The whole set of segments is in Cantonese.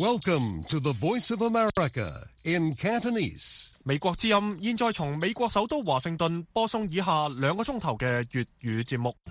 Welcome to the Voice of America in Cantonese. 美國之音現在從美國首都華盛頓播送以下2個鐘頭嘅粵語節目。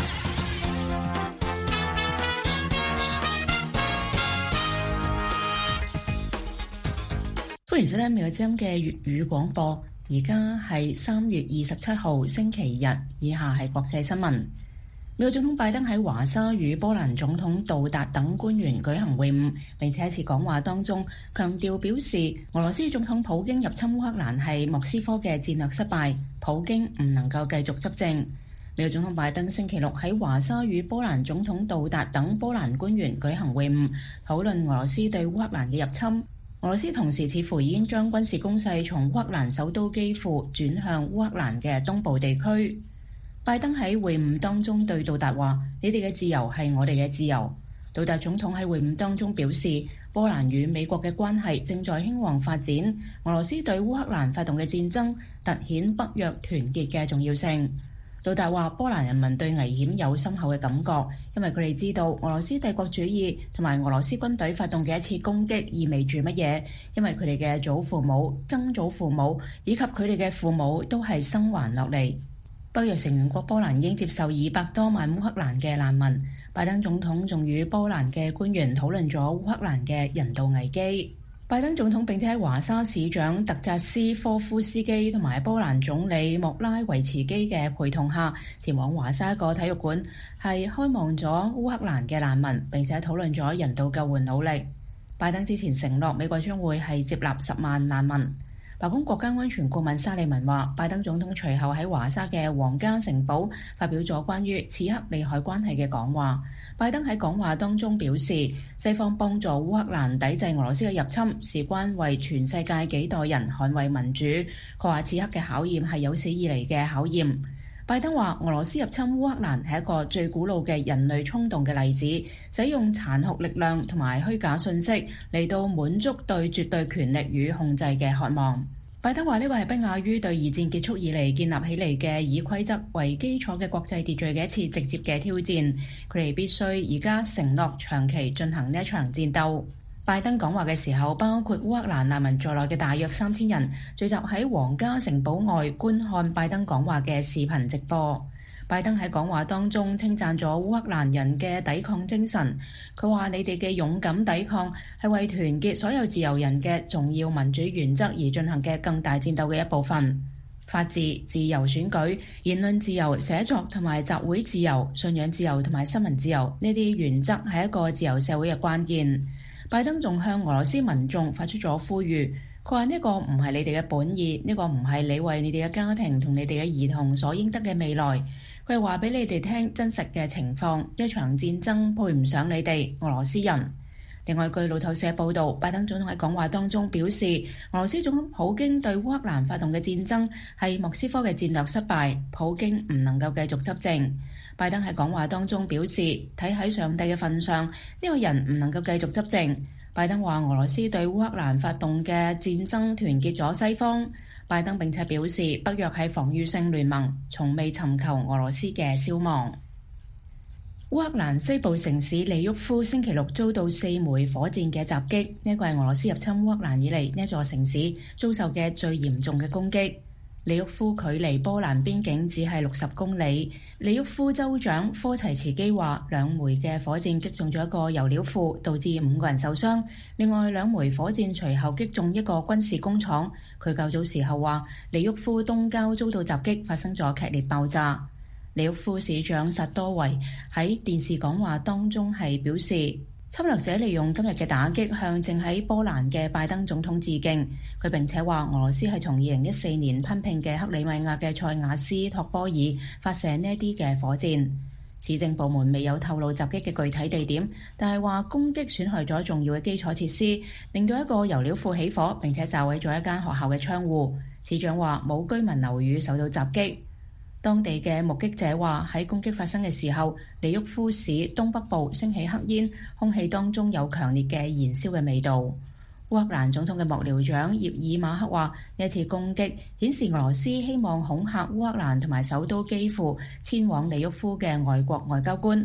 歡迎收聽美國之音嘅粵語廣播。而家係3月27號星期日，以下係國際新聞。美國總統拜登喺華沙與波蘭總統杜達等官員舉行會晤，並且喺一次講話當中強調表示，俄羅斯總統普京入侵烏克蘭係莫斯科嘅戰略失敗，普京唔能夠繼續執政。美國總統拜登星期六喺華沙與波蘭總統杜達等波蘭官員舉行會晤，討論俄羅斯對烏克蘭嘅入侵。俄羅斯同時似乎已經將軍事攻勢從烏克蘭首都基輔轉向烏克蘭嘅東部地區。拜登喺會晤當中對杜達話：你哋嘅自由係我哋嘅自由。杜達總統喺會晤當中表示，波蘭與美國嘅關係正在興旺發展。俄羅斯對烏克蘭發動嘅戰爭凸顯北約團結嘅重要性。杜達話：波蘭人民對危險有深厚嘅感覺，因為佢哋知道俄羅斯帝國主義同埋俄羅斯軍隊發動嘅一次攻擊意味住乜嘢，因為佢哋嘅祖父母、曾祖父母以及佢哋嘅父母都係生還落嚟。北約成員國波蘭已經接受200多萬烏克蘭嘅難民。拜登總統仲與波蘭嘅官員討論咗烏克蘭嘅人道危機。拜登總統並且喺華沙市長特扎斯科夫斯基同埋波蘭總理莫拉維茨基嘅陪同下，前往華沙一個體育館，係開望咗烏克蘭嘅難民，並且討論咗人道救援努力。拜登之前承諾美國將會係接納10萬難民。白宮國家安全顧問沙利文話，拜登總統隨後喺華沙嘅皇家城堡發表咗關於此刻利害關係嘅講話。拜登喺講話當中表示，西方幫助烏克蘭抵制俄羅斯嘅入侵，事關為全世界幾代人捍衛民主。佢話此刻嘅考驗係有史以嚟嘅考驗。拜登話，俄羅斯入侵烏克蘭係一個最古老嘅人類衝動嘅例子，使用殘酷力量同埋虛假信息嚟到滿足對絕對權力與控制嘅渴望。拜登話呢個係不亞於對二戰結束以嚟建立起嚟嘅以規則為基礎嘅國際秩序嘅一次直接嘅挑戰。佢哋必須而家承諾長期進行呢一場戰鬥。拜登講話嘅時候，包括烏克蘭難民在內嘅大約3000人聚集喺皇家城堡外觀看拜登講話嘅視頻直播。拜登喺講話當中稱讚咗烏克蘭人嘅抵抗精神。佢話：你哋嘅勇敢抵抗係為團結所有自由人嘅重要民主原則而進行嘅更大戰鬥嘅一部分。法治、自由選舉、言論自由、寫作同埋集會自由、信仰自由同埋新聞自由，呢啲原則係一個自由社會嘅關鍵。拜登仲向俄羅斯民眾發出咗呼籲，佢話呢個唔係你哋嘅本意，呢個唔係你為你哋嘅家庭同你哋嘅兒童所應得嘅未來。佢係話俾你哋聽真實嘅情況，一場戰爭配唔上你哋俄羅斯人。另外，據路透社報導，拜登總統喺講話當中表示，俄羅斯總統普京對烏克蘭發動嘅戰爭係莫斯科嘅戰略失敗，普京唔能夠繼續執政。拜登喺講話當中表示，睇喺上帝嘅份上，呢個人唔能夠繼續執政。拜登話俄羅斯對烏克蘭發動嘅戰爭團結咗西方。拜登並且表示，北約係防禦性聯盟，從未尋求俄羅斯嘅消亡。烏克蘭西部城市利沃夫星期六遭到4枚火箭嘅襲擊，呢個係俄羅斯入侵烏克蘭以嚟呢一座城市遭受嘅最嚴重嘅攻擊。利沃夫距離波蘭邊境只係60公里。利沃夫州長科齊茨基話，2枚嘅火箭擊中咗一個油料庫，導致5個人受傷。另外2枚火箭隨後擊中一個軍事工廠。佢較早時候話，利沃夫東郊遭到襲擊，發生咗劇烈爆炸。利沃夫市長薩多維喺電視講話當中係表示，侵略者利用今日嘅打擊向正喺波蘭嘅拜登總統致敬。佢並且話，俄羅斯係從2014年吞併嘅克里米亞嘅塞瓦斯托波爾發射呢啲嘅火箭。市政部門未有透露襲擊嘅具體地點，但係話攻擊損害咗重要嘅基礎設施，令到一個油料庫起火，並且炸毀咗一間學校嘅窗戶。市長話冇居民樓宇受到襲擊。當地嘅目擊者話，喺攻擊發生嘅時候，利沃夫市東北部升起黑煙，空氣當中有強烈嘅燃燒嘅味道。烏克蘭總統嘅幕僚長葉爾馬克話，呢一次攻擊顯示俄羅斯希望恐嚇烏克蘭同埋首都基輔遷往利沃夫嘅外國外交官。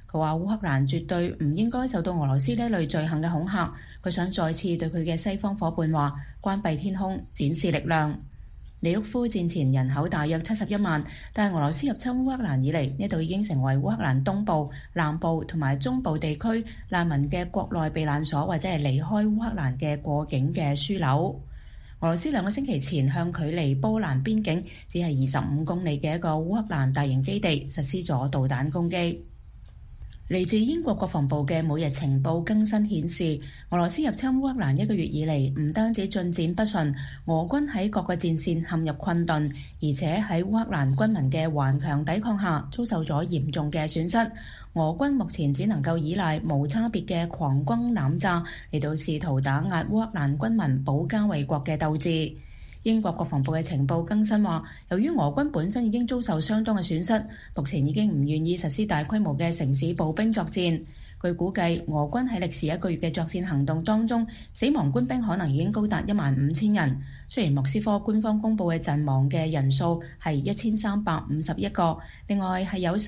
佢話烏克蘭絕對唔應該受到俄羅斯呢類罪行嘅恐嚇。佢想再次對佢嘅西方夥伴話：關閉天空，展示力量。利沃夫戰前人口大約71萬，但係俄羅斯入侵烏克蘭以嚟，呢度已經成為烏克蘭東部、南部同埋中部地區難民嘅國內避難所，或者係離開烏克蘭嘅過境嘅樞紐。俄羅斯2個星期前向距離波蘭邊境只係25公里嘅一個烏克蘭大型基地實施咗導彈攻擊。嚟自英國國防部嘅每日情報更新顯示，俄羅斯入侵烏克蘭1個月以嚟，唔單止進展不順，俄軍喺各個戰線陷入困頓，而且喺烏克蘭軍民嘅頑強抵抗下，遭受咗嚴重嘅損失。俄軍目前只能夠依賴無差別嘅狂轟濫炸嚟到試圖打壓烏克蘭軍民保家衛國嘅鬥志。英國國防部嘅情報更新話，由於俄軍本身已經遭受相當嘅損失，目前已經唔願意實施大規模嘅城市步兵作戰。據估計，俄軍喺歷時1個月嘅作戰行動當中，死亡官兵可能已經高達15000人。雖然莫斯科官方公佈嘅陣亡嘅人數係1351個，另外係有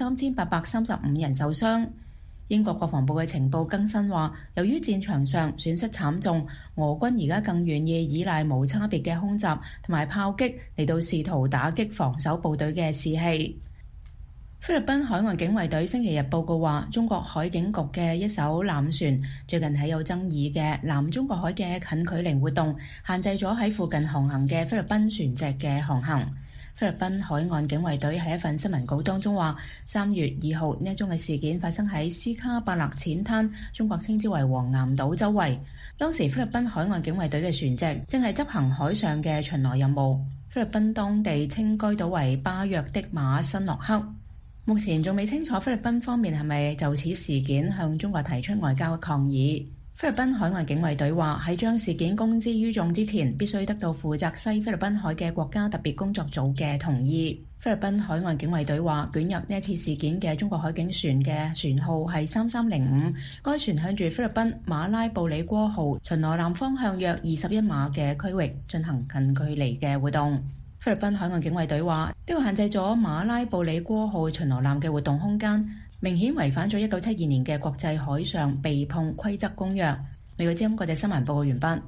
3835人受傷。英國國防部嘅情報更新話，由於戰場上損失慘重，俄軍而家更願意依賴無差別嘅空襲同埋炮擊嚟到試圖打擊防守部隊嘅士氣。菲律賓海岸警衛隊星期日報告話，中國海警局嘅一艘艦船最近喺有爭議嘅南中國海嘅近距離活動，限制咗喺附近航行嘅菲律賓船隻嘅航行。菲律賓海岸警衛隊喺一份新聞稿當中話，3月2號呢一宗嘅事件發生喺斯卡伯勒淺灘，中國稱之為黃岩島周圍。當時菲律賓海岸警衛隊嘅船隻正係執行海上嘅巡邏任務。菲律賓當地稱該島為巴約的馬辛諾克。目前仲未清楚菲律賓方面係咪就此事件向中國提出外交抗議。菲律賓海岸警衛隊話，喺將事件公之於眾之前，必須得到負責西菲律賓海嘅國家特別工作組嘅同意。菲律賓海岸警衛隊話，捲入呢一次事件嘅中國海警船嘅船號係3305，該船向住菲律賓馬拉布里戈號巡邏艦方向約21碼嘅區域進行近距離嘅活動。菲律賓海岸警衛隊話，呢個限制咗馬拉布里戈號巡邏艦嘅活動空間，明顯違反咗1972年嘅國際海上避碰規則公約。美國之音國際新聞報告完畢。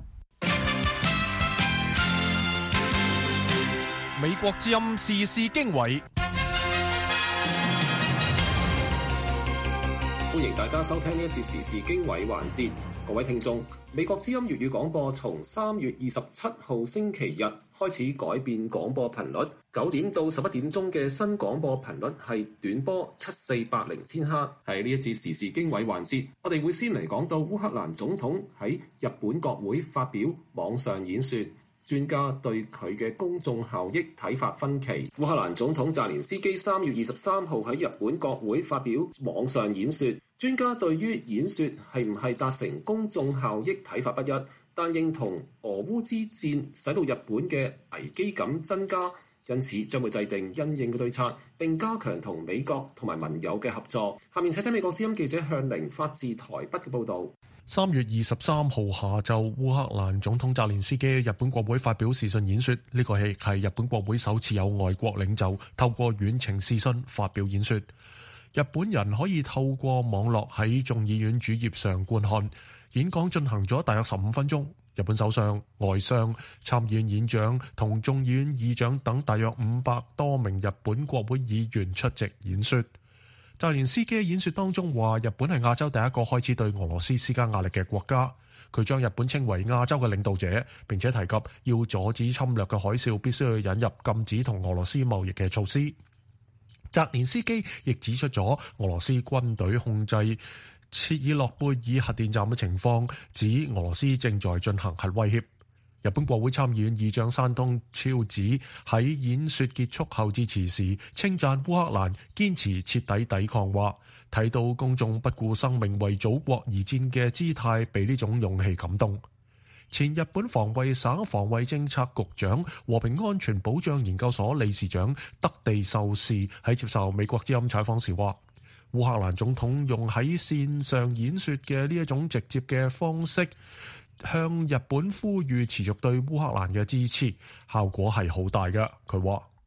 美國之音時事經緯， 歡迎大家收聽呢一節時事經緯環節。各位聽眾，美國之音粵語廣播從3月27號星期日開始改變廣播頻率，9點到11點鐘嘅新廣播頻率係短波7480千赫。喺呢一節時事經緯環節，我哋會先嚟講到烏克蘭總統喺日本國會發表網上演說，專家對佢嘅公眾效益睇法分歧。烏克蘭總統澤連斯基3月23號喺日本國會發表網上演說，專家對於演說係唔係達成公眾效益睇法不一，但認同俄烏之戰使到日本嘅危機感增加，因此將會制定因應嘅對策，並加強同美國同埋盟友嘅合作。下面請聽美國之音記者向寧發自台北嘅報導。 3月23號下晝，烏克蘭總統澤連斯基日本國會發表視訊演說，呢個係日本國會首次有外國領袖透過遠程視訊發表演說。日本人可以透過網絡喺眾議院主頁上觀看演講，進行咗大約15分鐘。日本首相、外相、參議院議長同眾議院議長等大約500多名日本國會議員出席演說。澤連斯基演說當中話，日本係亞洲第一個開始對俄羅斯施加壓力嘅國家。佢將日本稱為亞洲嘅領導者，並且提及要阻止侵略嘅海嘯，必須要引入禁止同俄羅斯貿易嘅措施。澤連斯基亦指出咗俄羅斯軍隊控制切爾諾貝爾核電站嘅情況，指俄羅斯正在進行核威脅。日本國會參議院議長山東昭子喺演說結束後致辭時，稱讚烏克蘭堅持徹底抵抗，話睇到公眾不顧生命為祖國而戰嘅姿態，被呢種勇氣感動。前日本防衛省防衛政策局長、和平安全保障研究所理事長德地秀士喺接受美國之音採訪時話，烏克蘭總統用喺線上演說嘅呢一種直接嘅方式，向日本呼籲持續對烏克蘭嘅支持，效果係好大嘅。佢話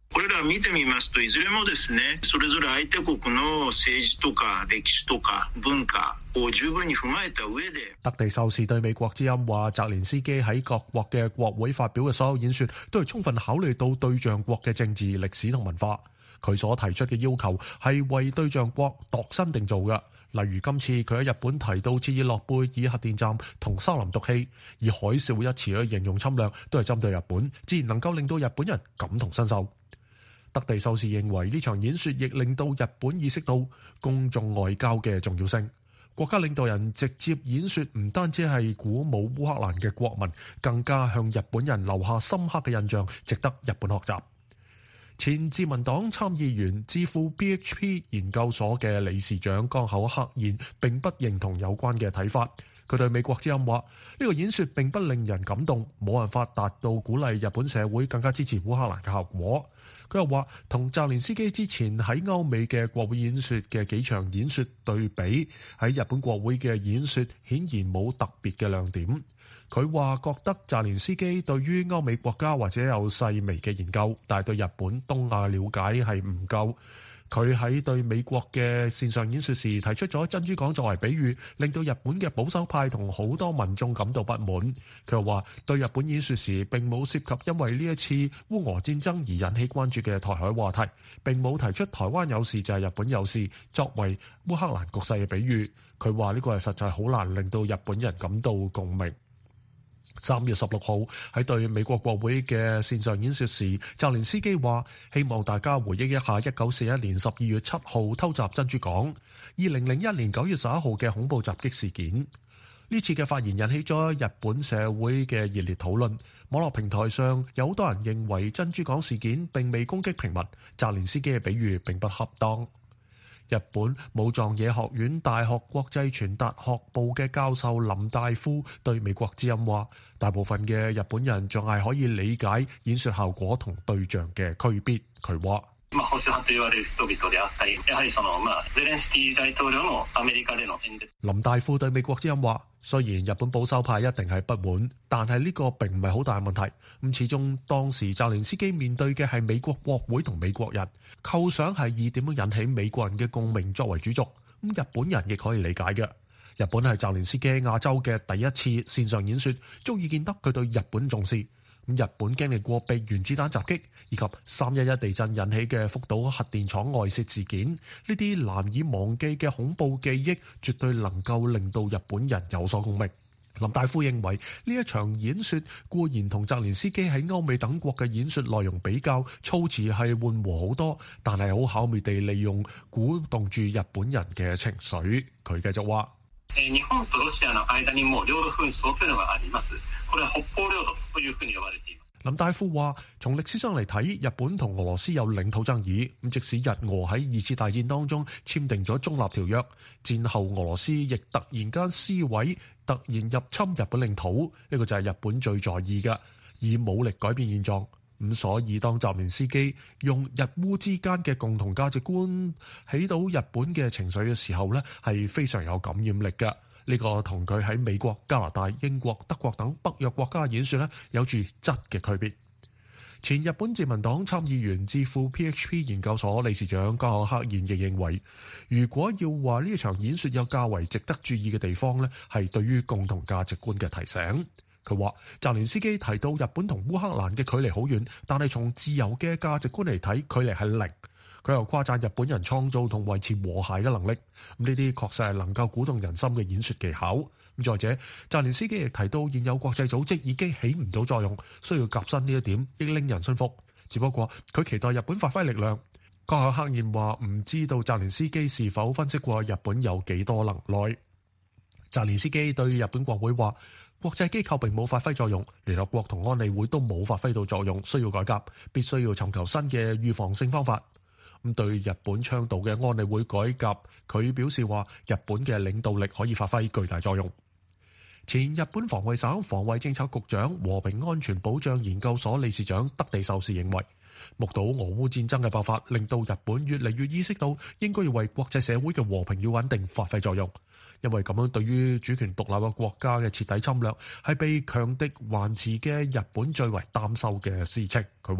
これら見てみますといずれもですね、それぞれ相手國の政治とか歷史とか文化を十分に踏まえた上で。 特地受事對美國之音話，澤連斯基喺各國嘅國會發表嘅所有演說，都係充分考慮到對象國嘅政治、歷史同文化。佢所提出嘅要求係為對象國度身定做嘅。例如今次佢喺日本提到切爾諾貝爾核電站同沙林毒氣，以海嘯一詞去形容侵略，都係針對日本，自然能夠令到日本人感同身受。特地受事認為呢場演說亦令到日本意識到公眾外交嘅重要性。國家領導人直接演說唔單止係鼓舞烏克蘭嘅國民，更加向日本人留下深刻嘅印象，值得日本學習。前自民黨參議員智庫 PHP 研究所嘅理事長江口克彥並不認同有關嘅睇法。佢對美國之音話：呢個演說並不令人感動，冇辦法達到鼓勵日本社會更加支持烏克蘭嘅效果。佢又話，同澤連斯基之前喺歐美嘅國會演說嘅幾場演說對比，喺日本國會嘅演說顯然冇特別嘅亮點。佢話覺得澤連斯基對於歐美國家或者有細微嘅研究，但係對日本東亞了解係唔夠。佢喺對美國嘅線上演說時提出咗珍珠港作為比喻，令到日本嘅保守派同好多民眾感到不滿。佢又話對日本演說時並冇涉及因為呢一次烏俄戰爭而引起關注嘅台海話題，並冇提出台灣有事就係日本有事作為烏克蘭局勢嘅比喻。佢話呢個係實在好難令到日本人感到共鳴。3月16號喺對美國國會嘅線上演說時，澤連斯基話希望大家回憶一下1941年12月7號偷襲珍珠港、2001年9月11號嘅恐怖襲擊事件。呢次嘅發言引起咗日本社會嘅熱烈討論。網絡平台上有好多人認為珍珠港事件並未攻擊平民，澤連斯基嘅比喻並不恰當。日本武藏野學院大學國際傳達學部嘅教授林大夫對美國之音話：大部分嘅日本人仲係可以理解演說效果同對象嘅區別。佢話： 保守派と言われる人々であったり、やはりゼレンスキー大統領のアメリカでの演説。 林大夫對美國之音話：雖然日本保守派一定係不滿，但係呢個並唔係好大問題。咁始終當時澤連斯基面對嘅係美國國會同美國人，構想係以點樣引起美國人嘅共鳴作為主軸。咁日本人亦可以理解嘅。日本係澤連斯基亞洲嘅第一次線上演說，足以見得佢對日本重視。日本經歷過被原子彈襲擊以及311地震引起嘅福島核電廠外泄事件，呢啲難以忘記嘅恐怖記憶，絕對能夠令到日本人有所共鳴。林大夫認為呢一場演說固然同澤連斯基喺歐美等國嘅演說內容比較，措辭係緩和好多，但係好巧妙地利用鼓動住日本人嘅情緒。佢繼續話： 日本とロシアの間にも領土紛爭というのがあります。これは北方領土というふうに呼ばれています。 林大夫話：從歷史上嚟睇，日本同俄羅斯有領土爭議。咁即使日俄喺2次大戰當中簽訂咗中立條約，戰後俄羅斯亦突然間撕毀、突然入侵日本領土，呢個就係日本最在意嘅，以武力改變現狀。咁所以當澤連斯基用日烏之間嘅共同價值觀起到日本嘅情緒嘅時候呢，係非常有感染力嘅。呢個同佢喺美國、加拿大、英國、德國等北約國家演說呢，有住質嘅區別。前日本自民黨參議員智庫 PHP 研究所理事長江口克彥亦認為，如果要話呢場演說有較為值得注意嘅地方呢，係對於共同價值觀嘅提醒。佢話澤連斯基提到日本同烏克蘭嘅距離好遠，但係從自由嘅價值觀嚟睇，距離係零。佢又誇讚日本人創造同維持和諧嘅能力，呢啲確實係能夠鼓動人心嘅演說技巧。再者，澤連斯基亦提到現有國際組織已經起唔到作用，需要革新呢一點，亦令人信服。只不過佢期待日本發揮力量。江口克彥話唔知道澤連斯基是否分析過日本有幾多能耐。澤連斯基對日本國會話：國際機構並冇發揮作用，聯合國同安理會都冇發揮到作用，需要改革，必須要尋求新嘅預防性方法。咁對日本倡導嘅安理會改革，佢表示話日本嘅領導力可以發揮巨大作用。前日本防衛省防衛政策局長、和平安全保障研究所理事長德地秀士認為，目睹俄烏戰爭嘅爆發，令到日本越嚟越意識到應該要為國際社會嘅和平與穩定發揮作用，因為咁樣對於主權獨立嘅國家嘅徹底侵略係被強敵環伺嘅日本最為擔憂嘅事情。佢話：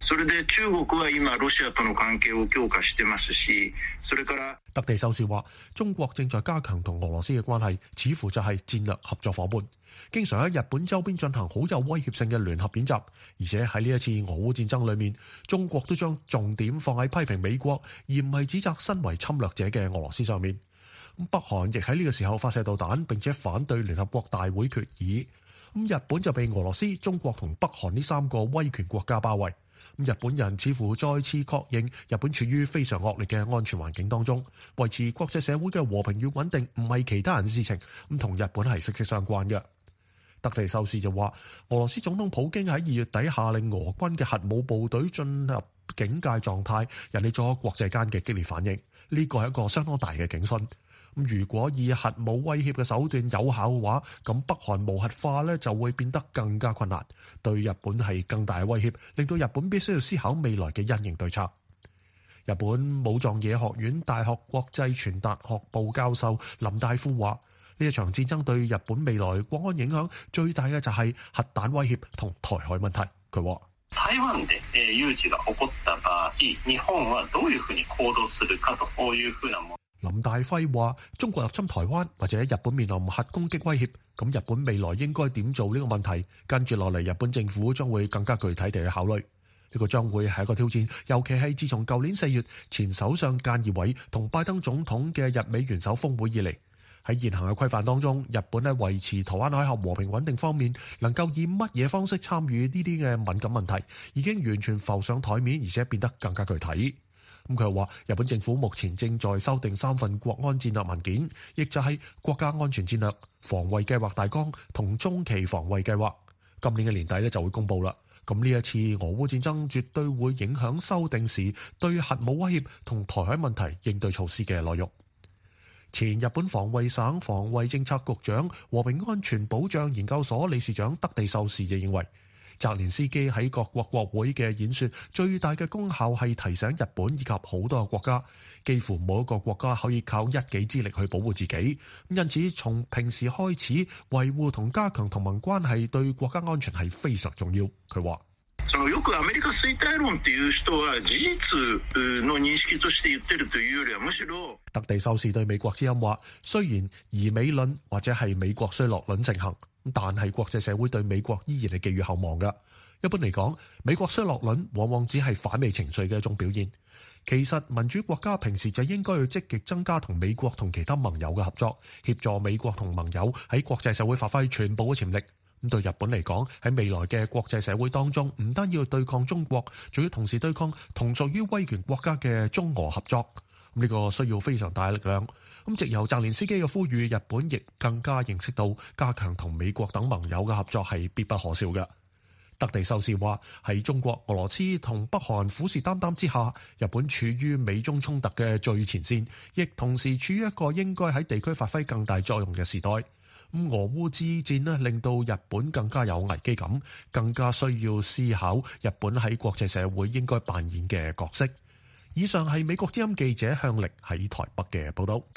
それで中國は今ロシアとの関係を強化してますし、それから特地秀士話，中國正在加強同俄羅斯嘅關係，似乎就係戰略合作夥伴，經常喺日本周邊進行好有威脅性嘅聯合演習，而且喺呢一次俄烏戰爭裏面，中國都將重點放喺批評美國，而唔係指責身為侵略者嘅俄羅斯上面。北韓亦喺呢個時候發射導彈，並且反對聯合國大會決議。日本就被俄羅斯、中國同北韓呢三個威權國家包圍。日本人似乎再次確認日本處於非常惡劣嘅安全環境當中，維持國際社會嘅和平與穩定唔係其他人嘅事情，同日本係息息相關嘅。特地秀士就話，俄羅斯總統普京喺2月底下令俄軍嘅核武部隊進入警戒狀態，引起咗國際間嘅激烈反應，呢個係一個相當大嘅警訊。如果以核武威脅嘅手段有效嘅話，咁北韓無核化呢就會變得更加困難，對日本係更大嘅威脅，令到日本必須要思考未來嘅因應對策。日本武藏野學院大學國際傳達學部教授林大夫話，呢一場戰爭對日本未來國安影響最大嘅就係核彈威脅同台海問題。佢話台灣で有事が起こった場合、日本はどういうふうに行動するかというふうなもの。 林大輝話，中國入侵台灣或者日本面臨核攻擊威脅，咁日本未來應該點做呢個問題？跟住落嚟，日本政府將會更加具體地去考慮。呢個將會係一個挑戰，尤其係自從舊年4月前首相菅義偉同拜登總統嘅日美元首峰會以嚟，喺現行嘅規範當中，日本喺維持台灣海峽和平穩定方面，能夠以乜嘢方式參與呢啲嘅敏感問題，已經完全浮上台面，而且變得更加具體。佢又話，日本政府目前正在修訂3份國安戰略文件，亦就係國家安全戰略、防衛計劃大綱同中期防衛計劃。今年嘅年底就會公佈啦。咁呢一次俄烏戰爭絕對會影響修訂時對核武威脅同台海問題應對措施嘅內容。前日本防衛省防衛政策局長、和平安全保障研究所理事長德地秀士就認為，澤連斯基喺各國國會嘅演說最大嘅功效係提醒日本以及好多個國家，幾乎冇一個國家可以靠一己之力去保護自己。因此，從平時開始維護同加強同盟關係對國家安全係非常重要。佢話： よくアメリカ衰退論っていう人は事実の認識として言ってるというよりはむしろ。 特地秀士對美國之音話：雖然疑美論或者係美國衰落論盛行，但係國際社會對美國依然係寄予厚望嘅。一般嚟講，美國衰落論往往只係反美情緒嘅一種表現。其實民主國家平時就應該要積極增加同美國同其他盟友嘅合作，協助美國同盟友喺國際社會發揮全部嘅潛力。咁對日本嚟講，喺未來嘅國際社會當中，唔單要對抗中國，仲要同時對抗同屬於威權國家嘅中俄合作。呢個需要非常大嘅力量。藉由澤連斯基嘅呼籲，日本亦更加認識到加強同美國等盟友嘅合作係必不可少嘅。特地秀士話：喺中國、俄羅斯同北韓虎視眈眈之下，日本處於美中衝突嘅最前線，亦同時處於一個應該喺地區發揮更大作用嘅時代。俄烏之戰呢，令到日本更加有危機感，更加需要思考日本喺國際社會應該扮演嘅角色。以上係美國之音記者向力喺台北嘅報道。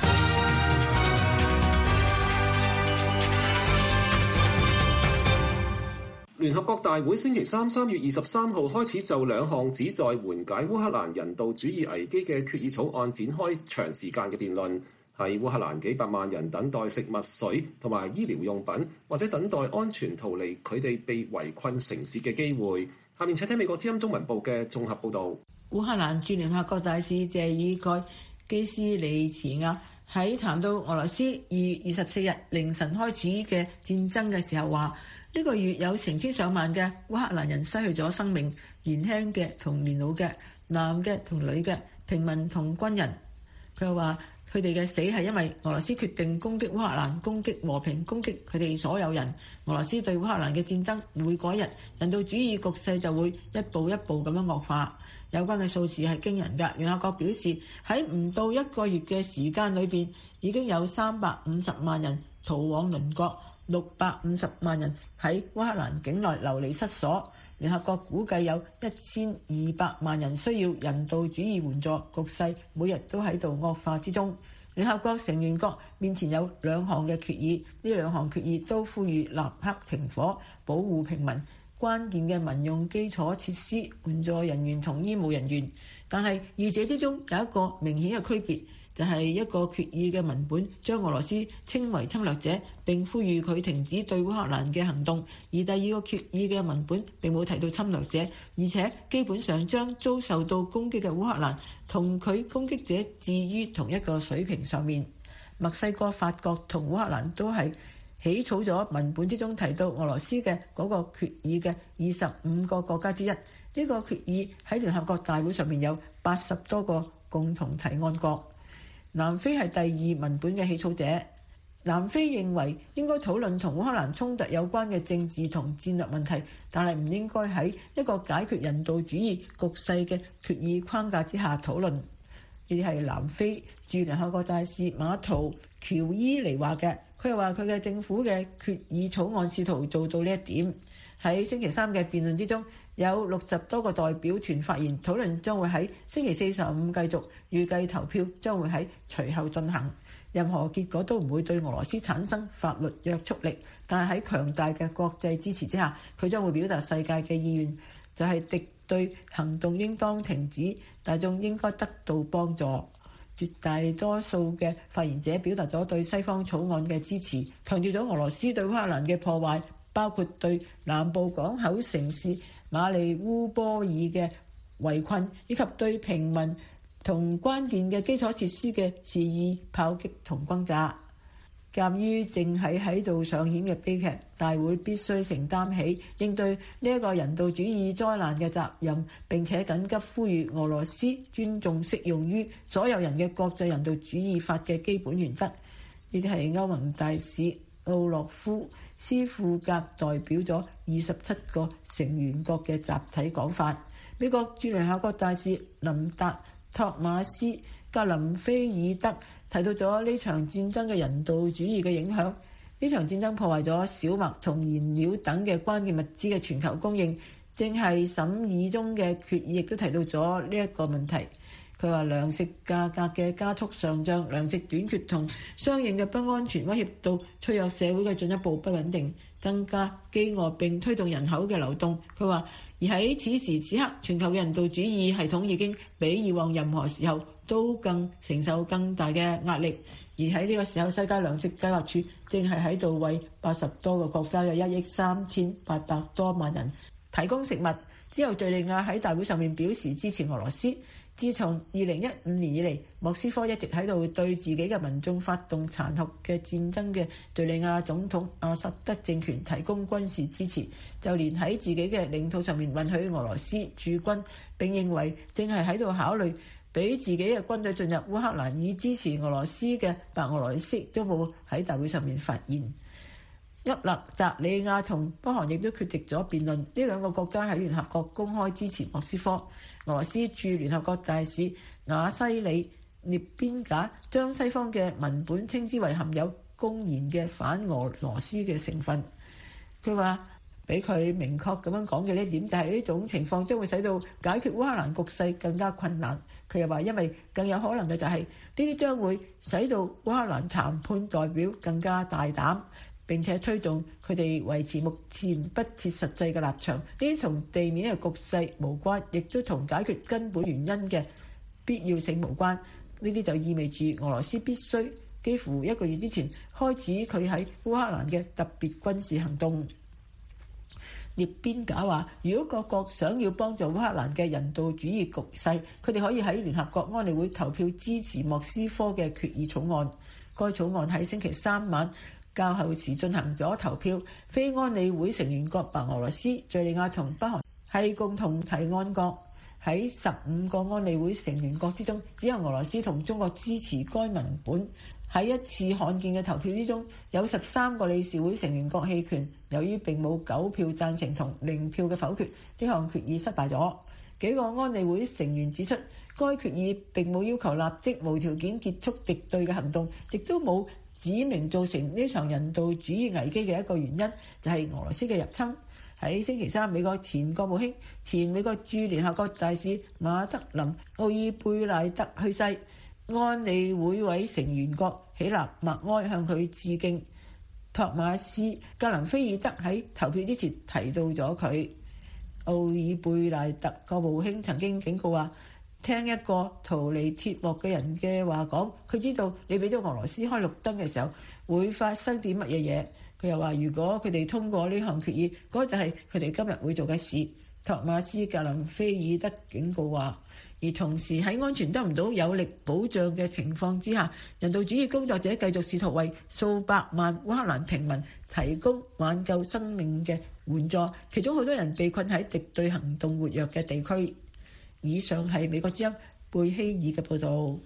聯合國大會星期三3月23號開始就2項旨在緩解烏克蘭人道主義危機嘅決議草案展開長時間嘅辯論。係烏克蘭幾百萬人等待食物、水同埋醫療用品，或者等待安全逃離佢哋被圍困城市嘅機會。下面請聽美國之音中文部嘅綜合報導。 烏克蘭駐聯合國大使謝爾蓋基斯利茨亞喺談到俄羅斯2月24日凌晨開始嘅戰爭嘅時候話：呢個月有成千上萬嘅烏克蘭人失去咗生命，年輕嘅同年老嘅，男嘅同女嘅，平民同軍人。佢又話：佢哋嘅死係因為俄羅斯決定攻擊烏克蘭，攻擊和平，攻擊佢哋所有人。俄羅斯對烏克蘭嘅戰爭每嗰日，人道主義局勢就會一步一步咁樣惡化。有關嘅數字係驚人㗎。聯合國表示喺唔到1個月嘅時間裏邊，已經有350萬人逃往鄰國，650萬人喺烏克蘭境內流離失所。聯合國估計有1200萬人需要人道主義援助，局勢每日都喺度惡化之中。聯合國成員國面前有2項嘅決議，呢2項決議都呼籲立刻停火，保護平民。 關鍵嘅民用基礎設施、援助人員同醫務人員。但係二者之中有一個明顯嘅區別，就係一個決議嘅文本將俄羅斯稱為侵略者，並呼籲佢停止對烏克蘭嘅行動；而第二個決議嘅文本並冇提到侵略者，而且基本上將遭受到攻擊嘅烏克蘭同佢攻擊者置於同一個水平上面。墨西哥、法國同烏克蘭都係起草咗文本之中提到俄羅斯嘅嗰個決議嘅25個國家之一。呢個決議喺聯合國大會上面有80多個共同提案國。南非係第二文本嘅起草者。南非認為應該討論同烏克蘭衝突有關嘅政治同戰略問題，但係唔應該喺一個解決人道主義局勢嘅決議框架之下討論。呢啲係南非駐聯合國大使馬圖喬伊尼話嘅。佢又話佢嘅政府嘅決議草案試圖做到呢一點。喺星期三嘅辯論之中，有60多個代表團發言，討論將會喺星期四上午繼續，預計投票將會喺隨後進行。任何結果都唔會對俄羅斯產生法律約束力，但係喺強大嘅國際支持之下，佢將會表達世界嘅意願，就係敵對行動應當停止，大眾應該得到幫助。絕大多數嘅發言者表達咗對西方草案嘅支持，強調咗俄羅斯對烏克蘭嘅破壞，包括對南部港口城市馬利烏波爾嘅圍困，以及對平民同關鍵嘅基礎設施嘅肆意炮擊同轟炸。鑑於正喺度上演嘅悲劇，大會必須承擔起應對呢一個人道主義災難嘅責任，並且緊急呼籲俄羅斯尊重適用於所有人嘅國際人道主義法嘅基本原則。呢啲係歐盟大使奧洛夫斯庫格代表咗27個成員國嘅集體講法。美國駐聯合國大使林達托馬斯格林菲爾德提到咗呢場戰爭嘅人道主義嘅影響。呢場戰爭破壞咗小麥同燃料等嘅關鍵物資嘅全球供應。正係審議中嘅決議亦都提到咗呢一個問題。佢話糧食價格嘅加速上漲、糧食短缺同相應嘅不安全威脅到脆弱社會嘅進一步不穩定，增加飢餓並推動人口嘅流動。佢話而喺此時此刻，全球嘅人道主義系統已經比以往任何時候都更承受更大嘅壓力。而喺呢個時候，世界糧食計劃署正係喺度為80多個國家嘅1億3800多萬人提供食物。之後敘利亞喺大會上面表示支持俄羅斯。自從2015年以嚟，莫斯科一直喺度對自己嘅民眾發動殘酷嘅戰爭嘅敘利亞總統阿薩德政權提供軍事支持，就連喺自己嘅領土上面允許俄羅斯駐軍，並認為正係喺度考慮俾自己嘅軍隊進入烏克蘭以支持俄羅斯嘅白俄羅斯都冇喺大會上面發言。厄立澤里亞同北韓亦都缺席咗辯論。呢兩個國家喺聯合國公開支持莫斯科。俄羅斯駐聯合國大使瓦西里涅邊賈將西方嘅文本稱之為含有公然嘅反俄羅斯嘅成分。佢話俾佢明確咁樣講嘅呢點就係呢種情況將會使到解決烏克蘭局勢更加困難。佢又話因為更有可能嘅就係呢啲將會使到烏克蘭談判代表更加大膽，並且推動佢哋維持目前不切實際嘅立場。呢啲同地面嘅局勢無關，亦都同解決根本原因嘅必要性無關。呢啲就意味住俄羅斯必須幾乎1個月之前開始佢喺烏克蘭嘅特別軍事行動。涅邊賈話：如果各國想要幫助烏克蘭嘅人道主義局勢，佢哋可以喺聯合國安理會投票支持莫斯科嘅決議草案。該草案喺星期三晚較後時進行咗投票，非安理會成員國白俄羅斯、敘利亞同北韓係共同提案國。喺15個安理會成員國之中，只有俄羅斯同中國支持該文本。喺一次罕見嘅投票之中，有13個理事會成員國棄權，由於並冇9票贊成同0票嘅否決，呢項決議失敗咗。幾個安理會成員指出，該決議並冇要求立即無條件結束敵對嘅行動，亦都冇指明造成呢場人道主義危機嘅一個原因，就係俄羅斯嘅入侵。喺星期三，美國前國務卿、前美國駐聯合國大使馬德林奧爾貝賴特去世，安理會委成員國起立默哀向佢致敬。 托馬斯格林菲爾德喺投票之前提到咗佢。奧爾貝賴特國務卿曾經警告話，聽一個逃離鐵幕嘅人嘅話講，佢知道你俾咗俄羅斯開綠燈嘅時候會發生啲乜嘢嘢。佢又話，如果佢哋通過呢項決議，嗰就係佢哋今日會做嘅事。托馬斯格林菲爾德警告話，而同時喺安全得唔到有力保障嘅情況之下，人道主義工作者繼續試圖為數百萬烏克蘭平民提供挽救生命嘅援助，其中好多人被困喺敵對行動活躍嘅地區。以上係美國之音貝希爾嘅報導。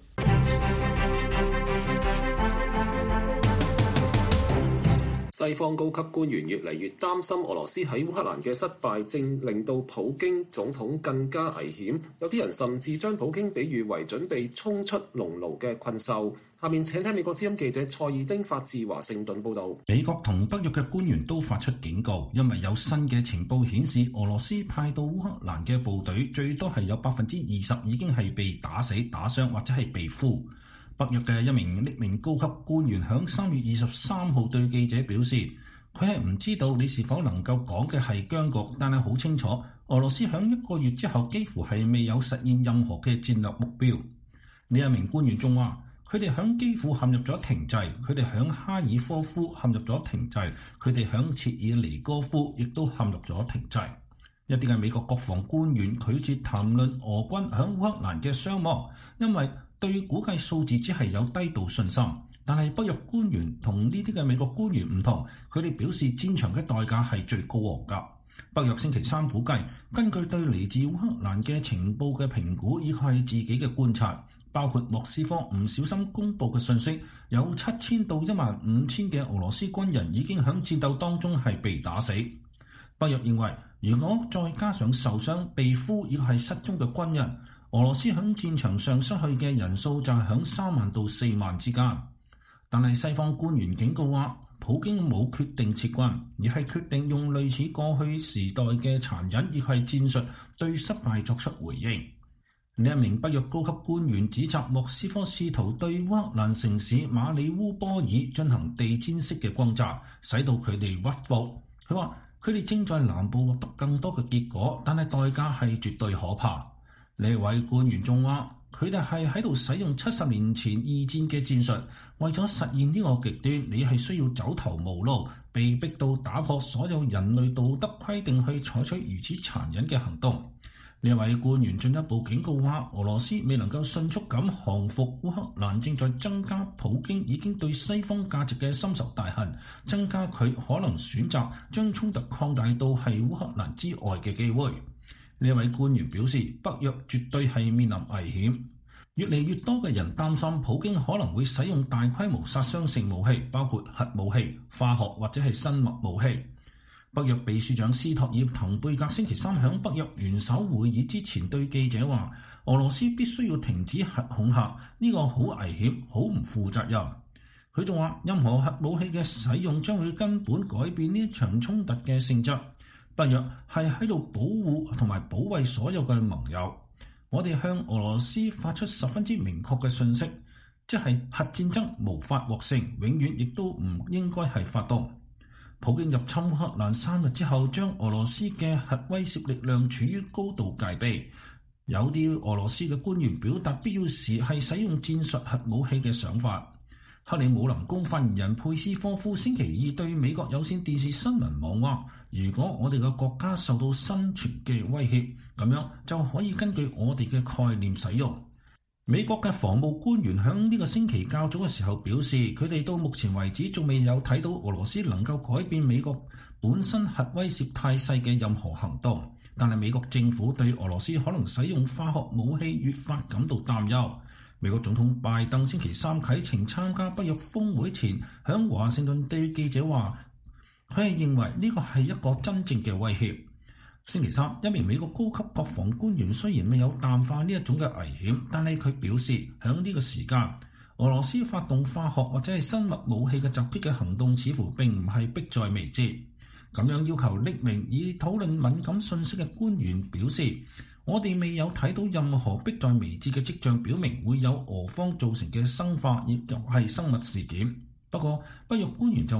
西方高級官員越嚟越擔心俄羅斯喺烏克蘭嘅失敗，正令到普京總統更加危險。有啲人甚至將普京比喻為準備衝出籠牢嘅困獸。下面請聽美國之音記者蔡爾丁發自華盛頓報導。 美國同北約嘅官員都發出警告，因為有新嘅情報顯示，俄羅斯派到烏克蘭嘅部隊最多係有20%已經係被打死、打傷或者係被俘。北約嘅一名匿名高級官員喺3月23號對記者表示，佢係唔知道你是否能夠講嘅係僵局，但係好清楚，俄羅斯喺1個月之後幾乎係未有實現任何嘅戰略目標。呢一名官員仲話，佢哋喺基輔陷入咗停滯，佢哋喺哈爾科夫陷入咗停滯，佢哋喺切爾尼戈夫亦都陷入咗停滯。一啲嘅美國國防官員拒絕談論俄軍喺烏克蘭嘅傷亡，因為對估計數字只係有低度信心。但係北約官員同呢啲嘅美國官員唔同，佢哋表示戰場嘅代價係最高昂㗎。北約星期三估計，根據對嚟自烏克蘭嘅情報嘅評估，以及係自己嘅觀察，包括莫斯科唔小心公佈嘅信息，有7000到15000嘅俄羅斯軍人已經喺戰鬥當中係被打死。北約認為，如果再加上受傷、被俘亦係失蹤嘅軍人，俄羅斯喺戰場上失去嘅人數就係喺3萬到4萬之間。但係西方官員警告話，普京冇決定撤軍，而係決定用類似過去時代嘅殘忍亦係戰術對失敗作出回應。呢一名北約高級官員指責莫斯科試圖對烏克蘭城市馬里烏波爾進行地毯式嘅轟炸，使到佢哋屈服。佢話佢哋正在南部獲得更多嘅結果，但係代價係絕對可怕。呢位官員仲話，佢哋係喺度使用70年前二戰嘅戰術，為咗實現呢個極端，你係需要走投無路，被逼到打破所有人類道德規定去採取如此殘忍嘅行動。呢位官員進一步警告話，俄羅斯未能夠迅速咁降服烏克蘭，正在增加普京已經對西方價值嘅深仇大恨，增加佢可能選擇將衝突擴大到係烏克蘭之外嘅機會。呢位官員表示，北約絕對係面臨危險，越嚟越多嘅人擔心普京可能會使用大規模殺傷性武器，包括核武器、化學或者係生物武器。北約秘書長斯托爾滕貝格星期三喺北約元首會議之前對記者話，俄羅斯必須要停止核恐嚇，呢個好危險，好唔負責任。佢仲話，任何核武器嘅使用將會根本改變呢一場衝突嘅性質。北約係喺度保護同埋保衛所有嘅盟友。我哋向俄羅斯發出十分之明確嘅訊息，即係核戰爭無法獲勝，永遠亦都唔應該係發動。普京入侵烏克蘭3日之後，將俄羅斯嘅核威懾力量處於高度戒備。有啲俄羅斯嘅官員表達必要時係使用戰術核武器嘅想法。克里姆林宮發言人佩斯科夫星期二對美國有線電視新聞網話，如果我哋嘅國家受到生存嘅威脅，咁樣就可以根據我哋嘅概念使用。美國嘅防務官員喺呢個星期較早嘅時候表示，佢哋到目前為止仲未有睇到俄羅斯能夠改變美國本身核威懾態勢嘅任何行動，但係美國政府對俄羅斯可能使用化學武器越發感到擔憂。美國總統拜登星期三啟程參加北約峰會前，響華盛頓對記者話，佢係認為呢個係一個真正嘅威脅。星期三，一名美國高級國防官員雖然未有淡化呢一種嘅危險，但係佢表示響呢個時間，俄羅斯發動化學或者係生物武器嘅襲擊嘅行動似乎並唔係迫在眉睫。咁樣要求匿名以討論敏感信息嘅官員表示，我哋未有睇到任何迫在眉睫嘅跡象，表明會有俄方造成嘅生化亦係生物事件。不過，北約官員就話，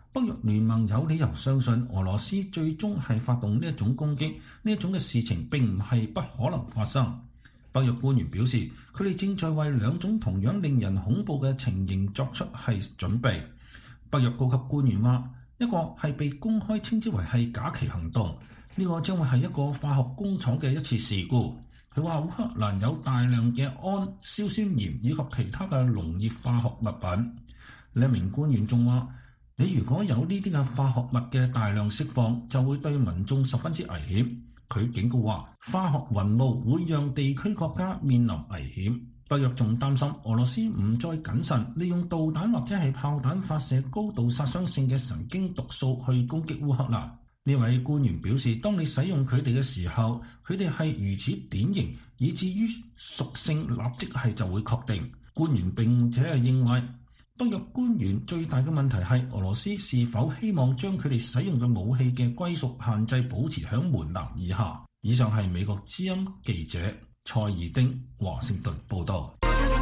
北約聯盟有理由相信俄羅斯最終係發動呢一種攻擊，呢一種嘅事情並唔係不可能發生。北約官員表示，佢哋正在為兩種同樣令人恐怖嘅情形作出係準備。北約高級官員話，一個係被公開稱之為係假旗行動，呢個將會係一個化學工廠嘅一次事故。佢話烏克蘭有大量嘅氨硝酸鹽以及其他嘅農業化學物品。呢一名官員仲話，你如果有呢啲嘅化學物嘅大量釋放，就會對民眾十分之危險。佢警告話，化學雲霧會讓地區國家面臨危險。北約仲擔心俄羅斯唔再謹慎，利用導彈或者係炮彈發射高度殺傷性嘅神經毒素去攻擊烏克蘭。呢位官員表示，當你使用佢哋嘅時候，佢哋係如此典型，以至於屬性立即係就會確定。官員並且係認為，北約官員最大嘅問題係俄羅斯是否希望將佢哋使用嘅武器嘅歸屬限制保持喺門檻以下。以上係美國之音記者蔡爾丁華盛頓報道。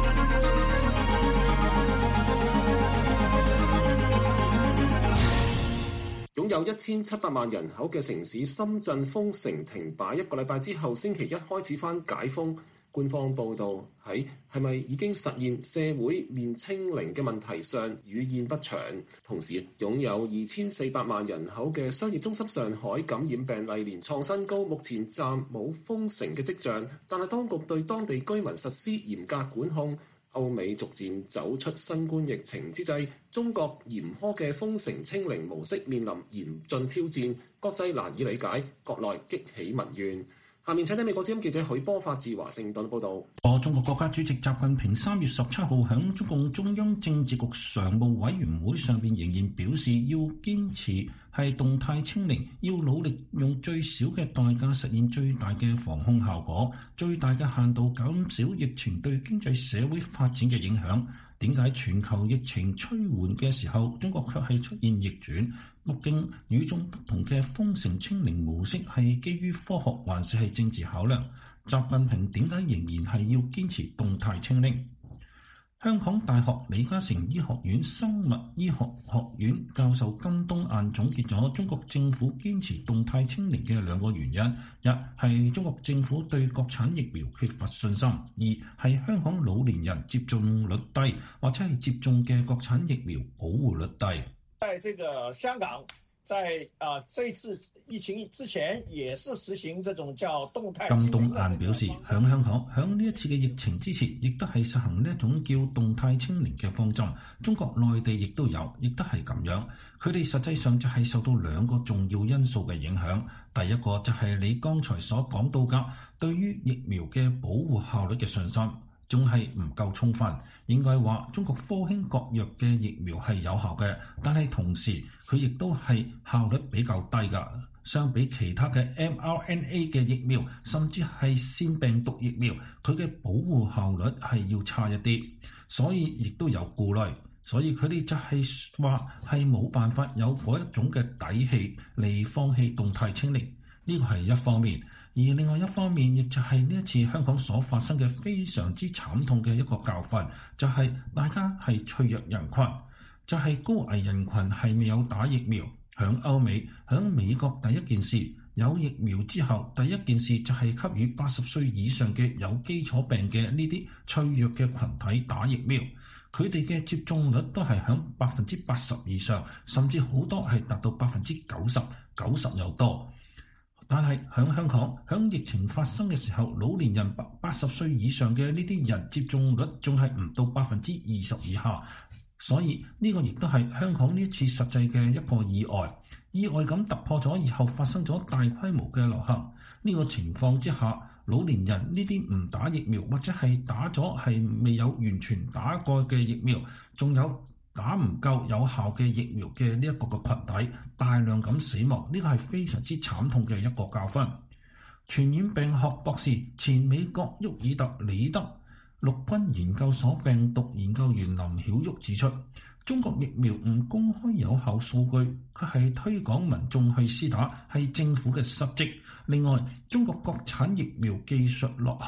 擁有1700萬人口嘅城市深圳封城停擺1個禮拜之後，星期一開始返解封。官方報導喺係咪已經實現社會面清零嘅問題上語焉不詳。同時，擁有2400萬人口嘅商業中心上海感染病例連創新高，目前暫冇封城嘅跡象，但係當局對當地居民實施嚴格管控。歐美逐漸走出新冠疫情之際，中國嚴苛嘅封城清零模式面臨嚴峻挑戰，國際難以理解，國內激起民怨。下面請聽美國之音記者許波發自華盛頓報導。 中國國家主席習近平3月17號喺中共中央政治局常務委員會上邊仍然表示，要堅持係動態清零，要努力用最少嘅代價實現最大嘅防控效果，最大嘅限度減少疫情對經濟社會發展嘅影響。點解全球疫情趨緩嘅時候，中國卻係出現逆轉？北京與眾不同嘅封城清零模式係基於科學還是係政治考量？習近平點解仍然係要堅持動態清零？香港大學李嘉誠醫學院生物醫學學院教授金冬雁總結咗中國政府堅持動態清零嘅2個原因：一係中國政府對國產疫苗缺乏信心；二係香港老年人接種率低，或者係接種嘅國產疫苗保護率低。 在這個香港，在這次疫情之前，也是實行這種叫動態清零。金冬雁表示， 響香港響呢一次嘅疫情之前，亦都係實行呢一種叫動態清零嘅方針。中國內地亦都有，亦都係咁樣。佢哋實際上就係受到2個重要因素嘅影響。第一個就係你剛才所講到嘅，對於疫苗嘅保護效率嘅信心仲係唔夠充分。應該話中國科興國藥嘅疫苗係有效嘅，但係同時佢亦都係效率比較低㗎。相比其他嘅 mRNA 嘅疫苗，甚至係腺病毒疫苗，佢嘅保護效率係要差一啲，所以亦都有顧慮。所以佢哋就係話係冇辦法有嗰一種嘅底氣嚟放棄動態清零。呢個係一方面。而另外一方面，亦就係呢一次香港所發生嘅非常之慘痛嘅一個教訓，就係大家係脆弱人群，就係高危人群係未有打疫苗。響歐美，響美國第一件事有疫苗之後，第一件事就係給予80歲以上嘅有基礎病嘅呢啲脆弱嘅群體打疫苗。佢哋嘅接種率都係響80%以上，甚至好多係達到90%， 90又多。但係喺香港，喺疫情發生嘅時候，老年人80歲以上嘅呢啲人接種率仲係唔到20%以下，所以呢個亦都係香港呢次實際嘅一個意外。意外咁突破咗以後發生咗大規模嘅流行。呢個情況之下，老年人呢啲唔打疫苗或者係打咗係未有完全打過嘅疫苗，仲有打唔夠有效嘅疫苗嘅呢一個嘅群體大量咁死亡，呢個係非常之慘痛嘅一個教訓。傳染病學博士、前美國沃爾特里德陸軍研究所病毒研究員林曉旭指出，中國疫苗唔公開有效數據，佢係推廣民眾去施打，係政府嘅失職。另外，中國國產疫苗技術落後，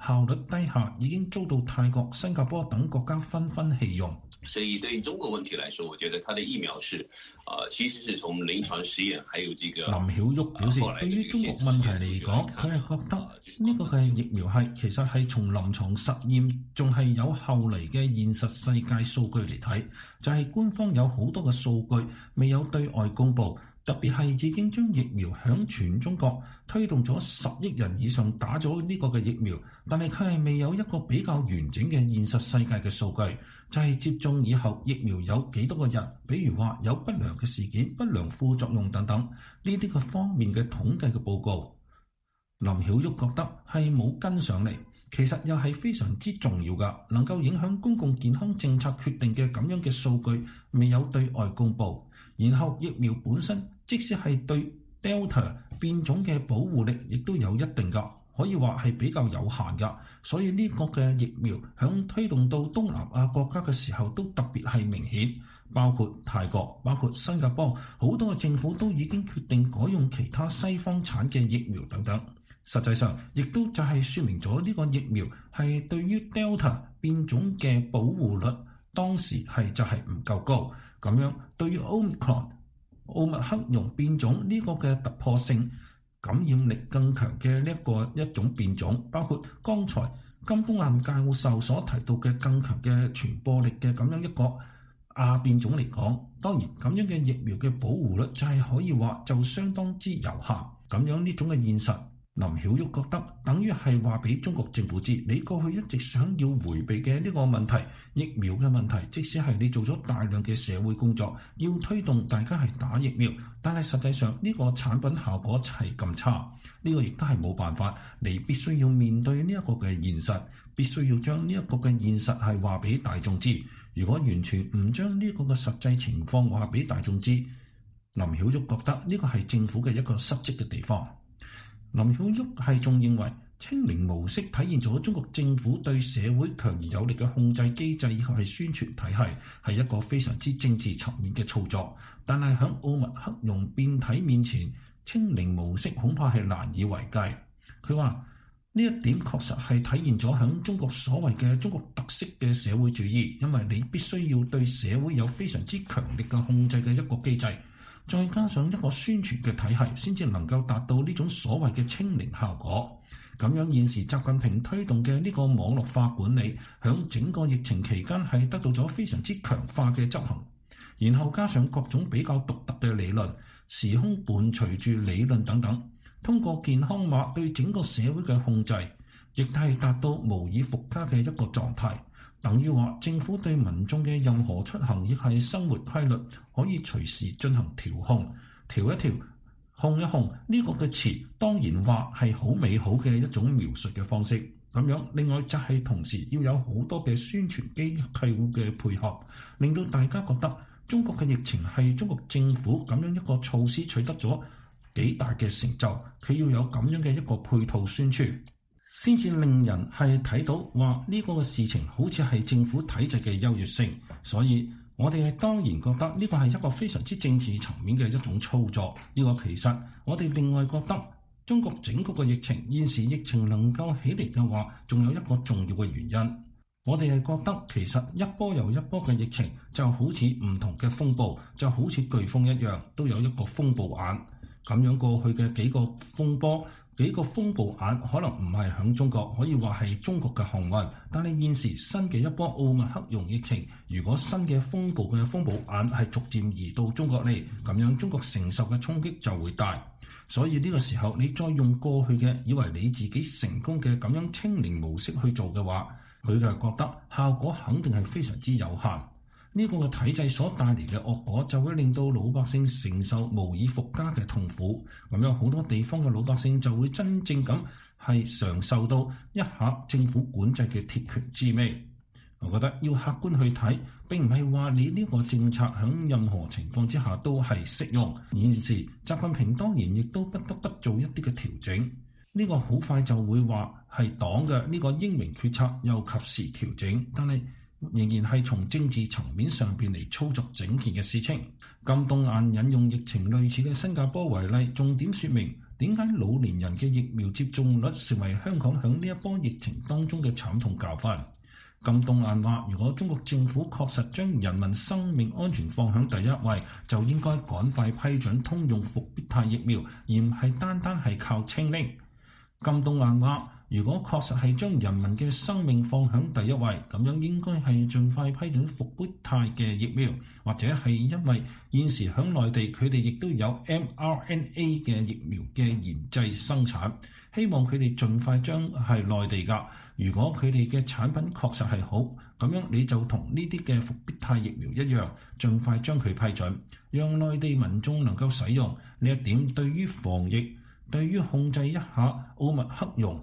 效率低下，已經遭到泰國、新加坡等國家紛紛棄用。 所以對於中國問題來說，我覺得它的疫苗是其實是從臨床實驗，還有這個林曉旭表示，對於中國問題嚟講，佢係覺得呢個嘅疫苗其實係從臨床實驗，仲係有後嚟嘅現實世界數據嚟睇，就係官方有好多嘅數據未有對外公佈。特別係已經將疫苗響全中國推動咗10億人以上打咗呢個嘅疫苗，但係佢係未有一個比較完整嘅現實世界嘅數據，就係接種以後疫苗有幾多個人，比如話有不良嘅事件、不良副作用等等呢啲嘅方面嘅統計嘅報告。林曉旭覺得係冇跟上嚟，其實又係非常之重要㗎，能夠影響公共健康政策決定嘅咁樣嘅數據未有對外公佈，然後疫苗本身即使係對 Delta 變種嘅保護力亦都有一定㗎，可以話係比較有限㗎，所以呢個嘅疫苗響推動到東南亞國家嘅時候都特別係明顯，包括泰國、包括新加坡，好多嘅政府都已經決定改用其他西方產嘅疫苗等等。實際上，亦都就係說明咗呢個疫苗係對於 Delta 變種嘅保護率當時就係唔夠高，咁樣對於 Omicron 奧密克戎變種呢個嘅突破性感染力更強嘅一種變種，包括剛才金冬雁教授所提到嘅更強嘅傳播力嘅咁樣一個亞變種嚟講，當然咁樣嘅疫苗嘅保護率就係可以話就相當之有限。咁樣呢種嘅現實，林曉旭覺得等於係話俾中國政府知，你過去一直想要迴避嘅呢個問題，疫苗嘅問題，即使係你做咗大量嘅社會工作，要推動大家係打疫苗，但係實際上呢個產品效果係咁差，呢個亦都係冇辦法，你必須要面對呢一個嘅現實，必須要將呢一個嘅現實係話俾大眾知。如果完全唔將呢個嘅實際情況話俾大眾知，林曉旭覺得呢個係政府嘅一個失職嘅地方。林曉旭係仲認為清零模式體現咗中國政府對社會強而有力嘅控制機制以及係宣傳體系，係一個非常之政治層面嘅操作。但係喺奧密克戎變體面前，清零模式恐怕係難以為繼。佢話呢一點確實係體現咗喺中國所謂嘅中國特色嘅社會主義，因為你必須要對社會有非常之強力嘅控制嘅一個機制。再加上一個宣傳嘅體系，先至能夠達到呢種所謂嘅清零效果。咁樣現時習近平推動嘅呢個網絡化管理，響整個疫情期間係得到咗非常之強化嘅執行。然後加上各種比較獨特嘅理論，時空伴隨住理論等等，通過健康碼對整個社會嘅控制，亦係達到無以復加嘅一個狀態。等於話政府對民眾嘅任何出行亦係生活規律，可以隨時進行調控，調一調，控一控。呢個嘅詞當然話係好美好嘅一種描述嘅方式。咁樣另外就係同時要有好多嘅宣傳機構嘅配合，令到大家覺得中國嘅疫情係中國政府咁樣一個措施取得咗幾大嘅成就，佢要有咁樣嘅一個配套宣傳，先至令人係睇到話呢個事情好似係政府體制嘅優越性。所以我哋係當然覺得呢個係一個非常之政治層面嘅一種操作。呢個其實我哋另外覺得中國整個嘅疫情，現時疫情能夠起嚟嘅話，仲有一個重要嘅原因。我哋係覺得其實一波又一波嘅疫情就好似唔同嘅風暴，就好似颶風一樣，都有一個風暴眼。咁樣過去嘅幾個風波、幾個風暴眼可能唔係響中國，可以話係中國嘅幸運。但係現時新嘅一波奧密克戎疫情，如果新嘅風暴眼係逐漸移到中國嚟，咁樣中國承受嘅衝擊就會大。所以呢個時候你再用過去嘅以為你自己成功嘅咁樣清零模式去做嘅話，佢就覺得效果肯定係非常之有限。呢個嘅體制所帶嚟嘅惡果就會令到老百姓承受無以復加嘅痛苦。咁樣好多地方嘅老百姓就會真正咁係嘗受到一下政府管制嘅鐵拳滋味。我覺得要客觀去睇，並唔係話你呢個政策喺任何情況之下都係適用。現時習近平當然亦都不得不做一啲嘅調整。呢個好快就會話係黨嘅呢個英明決策又及時調整，但係仍然係從政治層面上邊嚟操作整件嘅事情。金冬雁引用疫情類似嘅新加坡為例，重點說明點解老年人嘅疫苗接種率成為香港響呢一波疫情當中嘅慘痛教訓？金冬雁話：如果中國政府確實將人民生命安全放響第一位，就應該趕快批准通用復必泰疫苗，而唔係單係靠清零。金冬雁話：如果確實係將人民嘅生命放響第一位，咁樣應該係盡快批准復必泰嘅疫苗，或者係因為現時響內地佢哋亦都有 mRNA 嘅疫苗嘅研製生產，希望佢哋盡快將係內地㗎。如果佢哋嘅產品確實係好，咁樣你就同呢啲嘅復必泰疫苗一樣，盡快將佢批准，讓內地民眾能夠使用。呢一點對於防疫，對於控制一下奧密克戎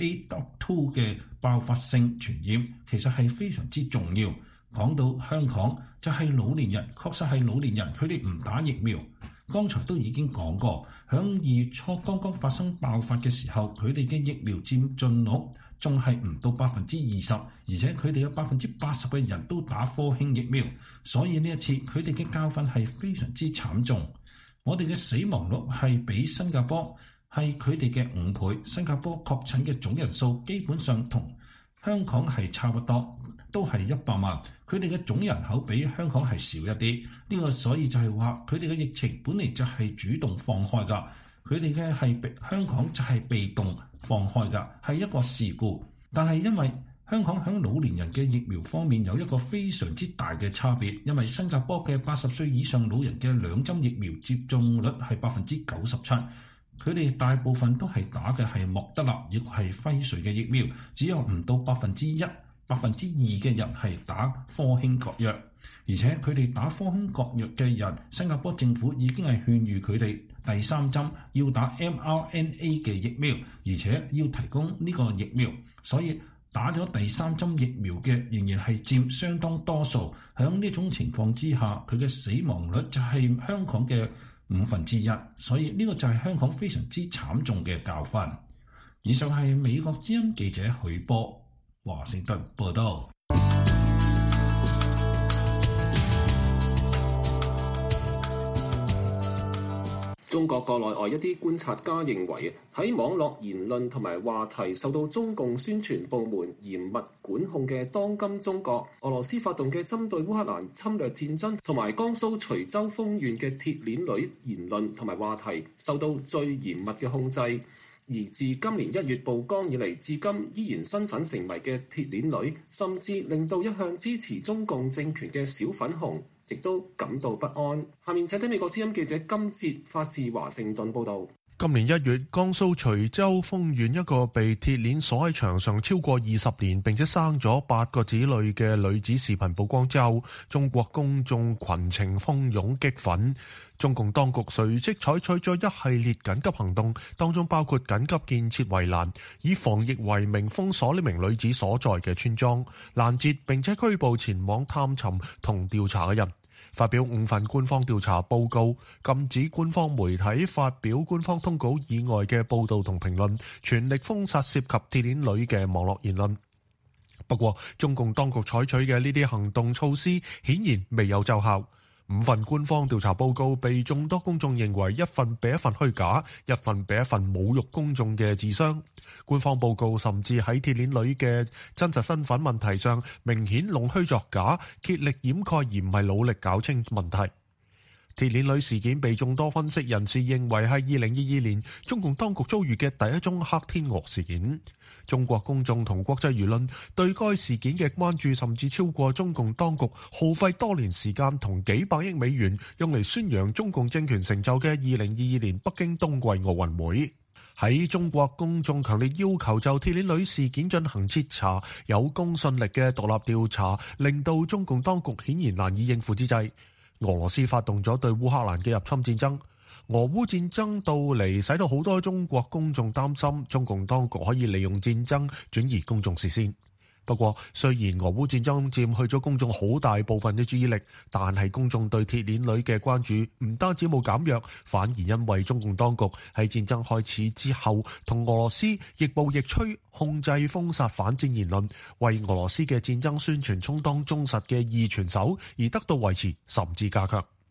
BA.2 嘅爆發性傳染，其實係非常之重要。講到香港，就係老年人，確實係老年人，佢哋唔打疫苗。剛才都已經講過，響2月初剛剛發生爆發嘅時候，佢哋嘅疫苗佔盡率仲係唔到20%，而且佢哋有80%嘅人都打科興疫苗，所以呢一次佢哋嘅教訓係非常之慘重。我哋嘅死亡率係比新加坡係佢哋嘅5倍，新加坡確診嘅總人數基本上同香港係差不多，都係100萬，佢哋嘅總人口比香港係少一啲。呢個所以就係話佢哋嘅疫情本嚟就係主動放開㗎，佢哋嘅係香港就係被動放開㗎，係一個事故。但係因為香港喺老年人嘅疫苗方面有一個非常之大嘅差別，因為新加坡嘅80歲以上老人嘅2針疫苗接種率係97%。佢哋大部分都係打嘅係莫德納，亦係輝瑞嘅疫苗，只有唔到1%、2%嘅人係打科興國藥，而且佢哋打科興國藥嘅人，新加坡政府已經係勸喻佢哋第3針要打 mRNA 嘅疫苗，而且要提供呢個疫苗，所以打咗第3針疫苗嘅仍然係佔相當多數。喺呢種情況之下，佢嘅死亡率就係香港嘅1/5，所以呢個就係香港非常之慘重嘅教訓。以上係美國之音記者許波華盛頓報道。 中國國內外一啲觀察家認為，喺網絡言論同埋話題受到中共宣傳部門嚴密管控嘅當今中國，俄羅斯發動嘅針對烏克蘭侵略戰爭同埋江蘇徐州豐縣嘅鐵鏈女言論同埋話題受到最嚴密嘅控制。而自今年1月曝光以嚟，至今依然身份成謎嘅鐵鏈女，甚至令到一向支持中共政權嘅小粉紅亦都感到不安。下面請睇美國之音記者金哲發自華盛頓報導。 今年1月，江蘇徐州豐縣一個被鐵鏈鎖喺牆上超過20年並且生咗8個子女嘅女子視頻曝光之後，中國公眾群情洶湧激憤。中共當局隨即採取咗一系列緊急行動，當中包括緊急建設圍欄，以防疫為名封鎖呢名女子所在嘅村莊，攔截並且拘捕前往探尋同調查嘅人。發表5份官方調查報告，禁止官方媒體發表官方通稿以外嘅報導同評論，全力封殺涉及鐵鏈女嘅網絡言論。不過，中共當局採取嘅呢啲行動措施顯然未有奏效。5份官方調查報告被眾多公眾認為一份比一份虛假，一份比一份侮辱公眾嘅智商。官方報告甚至喺鐵鏈女嘅真實身份問題上明顯弄虛作假，竭力掩蓋而唔係努力搞清問題。鐵鏈女事件被眾多分析人士認為係2022年中共當局遭遇嘅第一宗黑天鵝事件。中國公眾同國際輿論對該事件嘅關注甚至超過中共當局耗費多年時間同幾百億美元用嚟宣揚中共政權成就嘅2022年北京冬季奧運會。喺中國公眾強烈要求就鐵鏈女事件進行徹查、有公信力嘅獨立調查，令到中共當局顯然難以應付之際，俄羅斯發動咗對烏克蘭嘅入侵戰爭。俄烏戰爭到嚟，使到好多中國公眾擔心中共當局可以利用戰爭轉移公眾視線。不過，雖然俄烏戰爭佔去咗公眾好大部分嘅注意力，但係公眾對鐵鏈女嘅關注唔單止冇減弱，反而因為中共當局喺戰爭開始之後同俄羅斯亦步亦趨，控制封殺反戰言論，為俄羅斯嘅戰爭宣傳充當忠實嘅二傳手而得到維持甚至加強。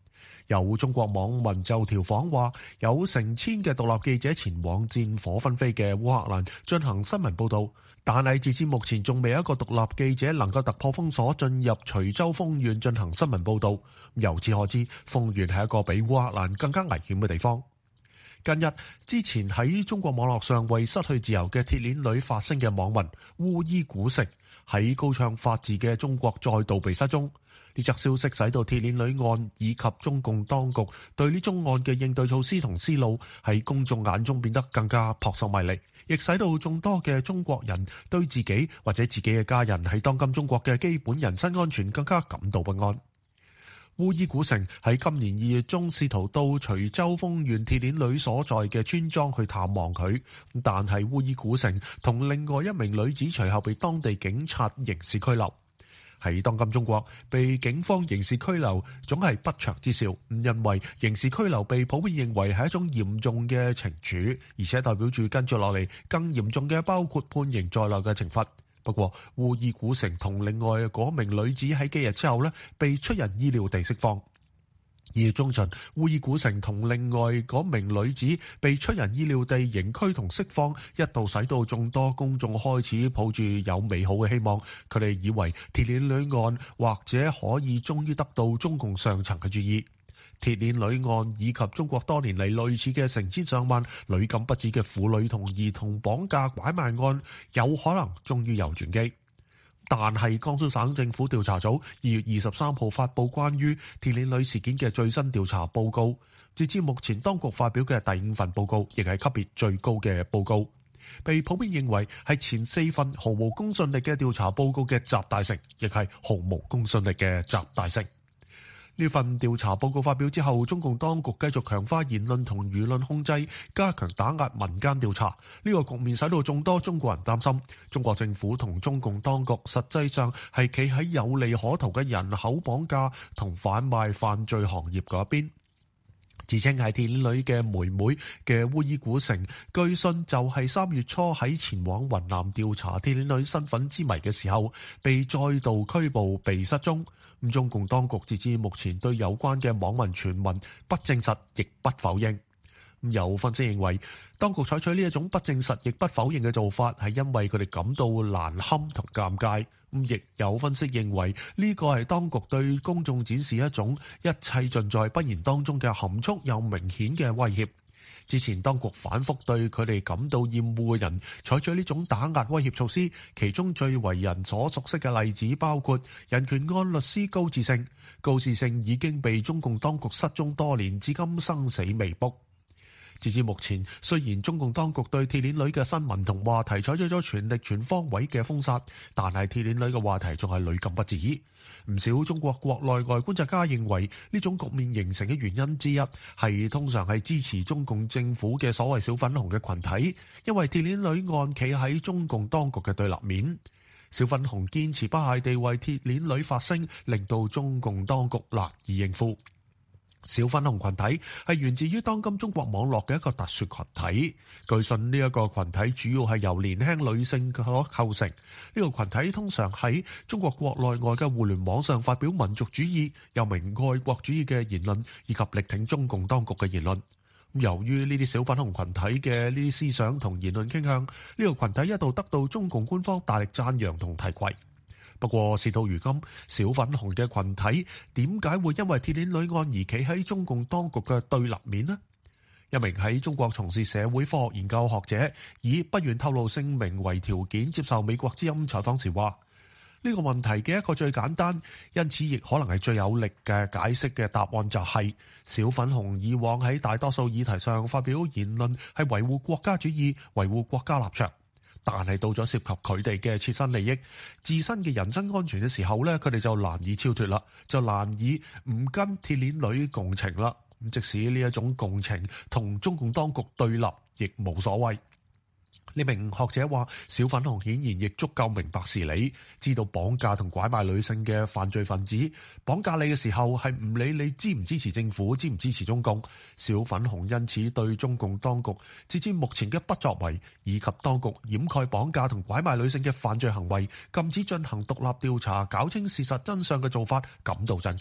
有中國網民就調訪話，有成千嘅獨立記者前往戰火紛飛嘅烏克蘭進行新聞報導，但係截至目前仲未有一個獨立記者能夠突破封鎖進入徐州豐縣進行新聞報導。由此可知，豐縣係一個比烏克蘭更加危險嘅地方。近日之前喺中國網絡上為失去自由嘅鐵鏈女發聲嘅網民烏伊古城喺高唱法治嘅中國再度被失蹤。呢則消息使到鐵鏈女案以及中共當局對呢宗案嘅應對措施同思路喺公眾眼中變得更加撲朔迷離，亦使到眾多嘅中國人對自己或者自己嘅家人喺當今中國嘅基本人身安全更加感到不安。烏伊古城喺今年2月中試圖到徐州豐縣鐵鏈女所在嘅村莊去探望佢，但係烏伊古城同另外一名女子隨後被當地警察刑事拘留。喺當今中國，被警方刑事拘留總係不祥之兆，因為刑事拘留被普遍認為係一種嚴重嘅懲處，而且代表住跟住落嚟更嚴重嘅包括判刑在內嘅懲罰。不過，烏伊古城同另外嗰名女子喺幾日之後被出人意料地釋放。2月中旬，烏伊古城同另外嗰名女子被出人意料地刑拘同釋放，一度使到眾多公眾開始抱住有美好嘅希望，佢哋以為鐵鏈女案或者可以終於得到中共上層嘅注意。鐵鏈女案以及中國多年嚟類似嘅成千上萬屢禁不止嘅婦女同兒童綁架拐賣案，有可能終於有轉機。但係江蘇省政府調查組2月23號發布關於鐵鏈女事件嘅最新調查報告，截至目前當局發表嘅第5份報告，亦係級別最高嘅報告，被普遍認為係前4份毫無公信力嘅調查報告嘅集大成，亦係毫無公信力嘅集大成。呢份調查報告發表之後，中共當局繼續強化言論同輿論控制，加強打壓民間調查。呢個局面使到眾多中國人擔心，中國政府同中共當局實際上係企喺有利可圖嘅人口綁架同販賣犯罪行業嗰一邊。自稱係鐵鏈女嘅妹妹嘅烏伊古城，據信就係3月初喺前往雲南調查鐵鏈女身份之謎嘅時候，被再度拘捕被失蹤。中共當局截至目前對有關嘅網民傳聞不證實亦不否認。有分析認為，當局採取呢一種不證實亦不否認嘅做法，係因為佢哋感到難堪同尷尬。亦有分析認為，呢個係當局對公眾展示一種一切盡在不言當中嘅含蓄又明顯嘅威脅。之前當局反覆對佢哋感到厭惡嘅人採取呢種打壓威脅措施，其中最為人所熟悉嘅例子包括人權案律師高志勝。高志勝已經被中共當局失蹤多年，至今生死未卜。截至目前，雖然中共當局對鐵鏈女嘅新聞同話題採取咗全力全方位嘅封殺，但係鐵鏈女嘅話題仲係屢禁不止。唔少中國國內外觀察家認為，呢種局面形成嘅原因之一係通常係支持中共政府嘅所謂小粉紅嘅群體，因為鐵鏈女案企喺中共當局嘅對立面。小粉紅堅持不懈地為鐵鏈女發聲，令到中共當局難以應付。小粉紅群體係源自於當今中國網絡嘅一個特殊群體，據信呢一個群體主要係由年輕女性所構成。呢個群體通常喺中國國內外嘅互聯網上發表民族主義、又名愛國主義嘅言論，以及力挺中共當局嘅言論。由於呢啲小粉紅群體嘅呢啲思想同言論傾向，呢個群體一度得到中共官方大力讚揚同提攜。不過事到如今，小粉紅嘅群體點解會因為鐵鏈女案而企喺中共當局嘅對立面呢？一名喺中國從事社會科學研究學者以不願透露姓名為條件接受美國之音採訪時話：呢個問題嘅一個最簡單，因此亦可能係最有力嘅解釋嘅答案就係，小粉紅以往喺大多數議題上發表言論係維護國家主義、維護國家立場。但係到咗涉及佢哋嘅切身利益、自身嘅人身安全嘅時候呢，佢哋就難以超脫啦，就難以唔跟鐵鏈女共情啦。即使呢一種共情同中共當局對立，亦冇所謂。呢名學者話，小粉紅顯然亦足夠明白事理，知道綁架同拐賣女性嘅犯罪分子綁架你嘅時候係唔理你支唔支持政府、支唔支持中共。小粉紅因此對中共當局截至目前嘅不作為，以及當局掩蓋綁架同拐賣女性嘅犯罪行為，禁止進行獨立調查、搞清事實真相嘅做法感到震驚。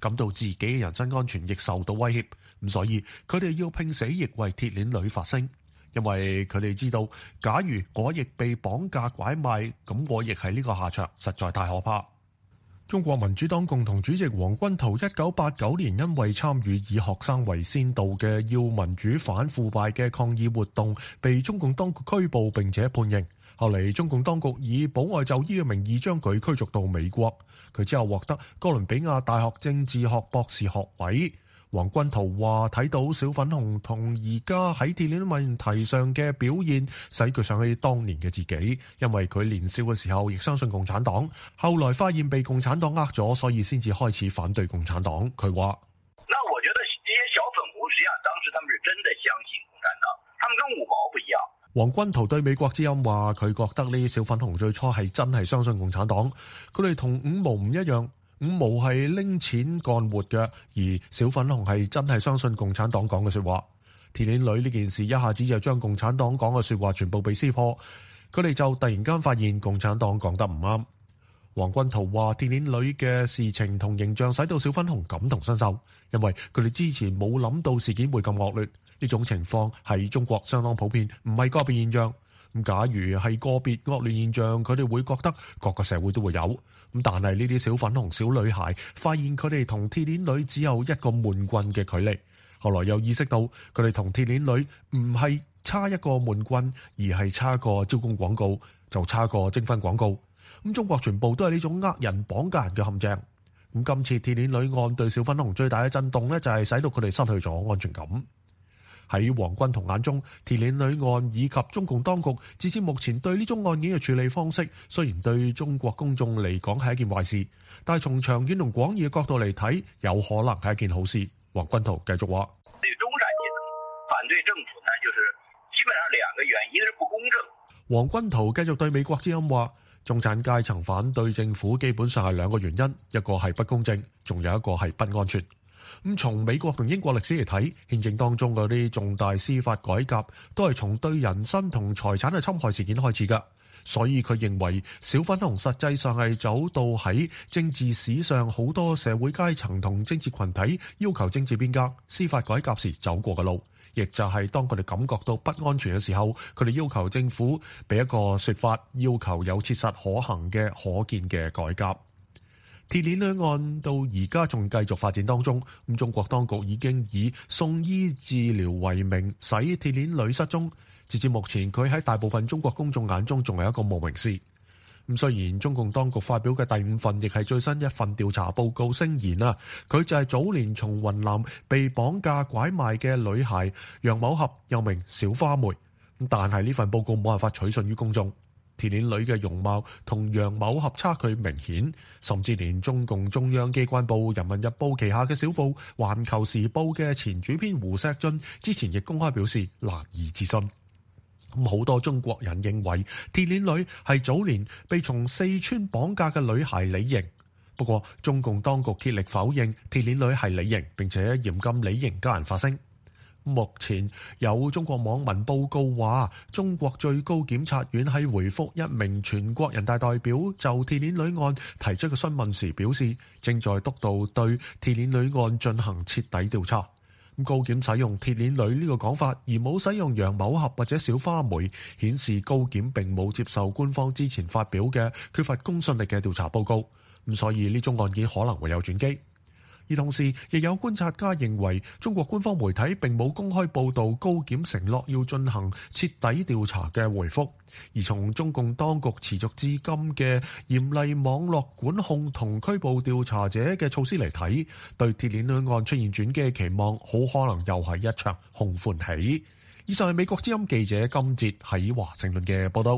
感到自己嘅人身安全亦受到威脅，咁所以佢哋要拼死亦為鐵鏈女發聲，因為佢哋知道，假如我亦被綁架拐賣，咁我亦係呢個下場，實在太可怕。中國民主黨共同主席黃君濤1989年因為參與以學生為先導嘅要民主反腐敗嘅抗議活動，被中共當局拘捕並且判刑。後嚟中共當局以保外就醫嘅名義將佢驅逐到美國，佢之後獲得哥倫比亞大學政治學博士學位。黃君濤話睇到小粉紅同而家喺鐵鏈問題上嘅表現，使佢想起當年嘅自己，因為佢年少嘅時候亦相信共產黨，後來發現被共產黨呃咗，所以先至開始反對共產黨。佢話： 那我覺得這些小粉紅實際上當時他們是真的相信共產黨，他們跟五毛不一樣。 黃君濤對美國之音話：佢覺得呢啲小粉紅最初係真係相信共產黨，佢哋同五毛唔一樣。五毛係拎錢幹活嘅，而小粉紅係真係相信共產黨講嘅說話。鐵鏈女呢件事一下子就將共產黨講嘅說話全部被撕破，佢哋就突然間發現共產黨講得唔啱。黃君濤話：鐵鏈女嘅事情同形象使到小粉紅感同身受，因為佢哋之前冇諗到事件會咁惡劣。呢種情況喺中國相當普遍，唔係個別現象。咁假如係個別惡劣現象，佢哋會覺得各個社會都會有。咁但係呢啲小粉紅小女孩發現佢哋同鐵鏈女只有一個悶棍嘅距離，後來又意識到佢哋同鐵鏈女唔係差一個悶棍，而係差個招工廣告，就差個徵婚廣告。咁中國全部都係呢種呃人綁架人嘅陷阱。咁今次鐵鏈女案對小粉紅最大嘅震動呢，就係使到佢哋失去咗安全感。喺黃君濤眼中，鐵鏈女案以及中共當局至至目前對呢宗案件嘅處理方式，雖然對中國公眾嚟講係一件壞事，但係從長遠同廣義嘅角度嚟睇，有可能係一件好事。黃君濤繼續話： 對中產階層反對政府呢，就是基本上兩個原因，一個是不公正。 黃君濤繼續對美國之音話：中產階層反對政府基本上係兩個原因，一個係不公正，仲有一個係不安全。咁從美國同英國歷史嚟睇，憲政當中嗰啲重大司法改革都係從對人身同財產嘅侵害事件開始㗎，所以佢認為小粉紅實際上係走到喺政治史上好多社會階層同政治群體要求政治變革、司法改革時走過嘅路，亦就係當佢哋感覺到不安全嘅時候，佢哋要求政府俾一個說法，要求有切實可行嘅可見嘅改革。鐵鏈女案到而家仲繼續發展當中，咁中國當局已經以送醫治療為名使鐵鏈女失蹤，截至目前佢喺大部分中國公眾眼中仲係一個無名氏。咁雖然中共當局發表嘅第5份亦係最新一份調查報告聲言啊，佢就係早年從雲南被綁架拐賣嘅女孩楊某俠，又名小花梅，但係呢份報告冇辦法取信於公眾。鐵鏈女嘅容貌同楊某俠差距明顯，甚至連中共中央機關報《人民日報》旗下嘅小報《環球時報》嘅前主編胡錫進之前亦公開表示難以置信。好多中國人認為鐵鏈女係早年被從四川綁架嘅女孩李瑩，不過中共當局竭力否認鐵鏈女係李瑩，並且嚴禁李瑩家人發聲。目前有中國網民報告話，中國最高檢察院喺回覆一名全國人大代表就鐵鏈女案提出嘅詢問時表示，正在督導對鐵鏈女案進行徹底調查。高檢使用鐵鏈女呢個講法，而冇使用楊某俠或者小花梅，顯示高檢並冇接受官方之前發表嘅缺乏公信力嘅調查報告。所以呢宗案件可能會有轉機。而同時，亦有觀察家認為，中國官方媒體並冇公開報導高檢承諾要進行徹底調查嘅回覆。而從中共當局持續至今嘅嚴厲網絡管控同拘捕調查者嘅措施嚟睇，對鐵鏈女案出現轉機嘅期望，好可能又係一場空歡喜。以上係美國之音記者金哲喺華盛頓嘅報導。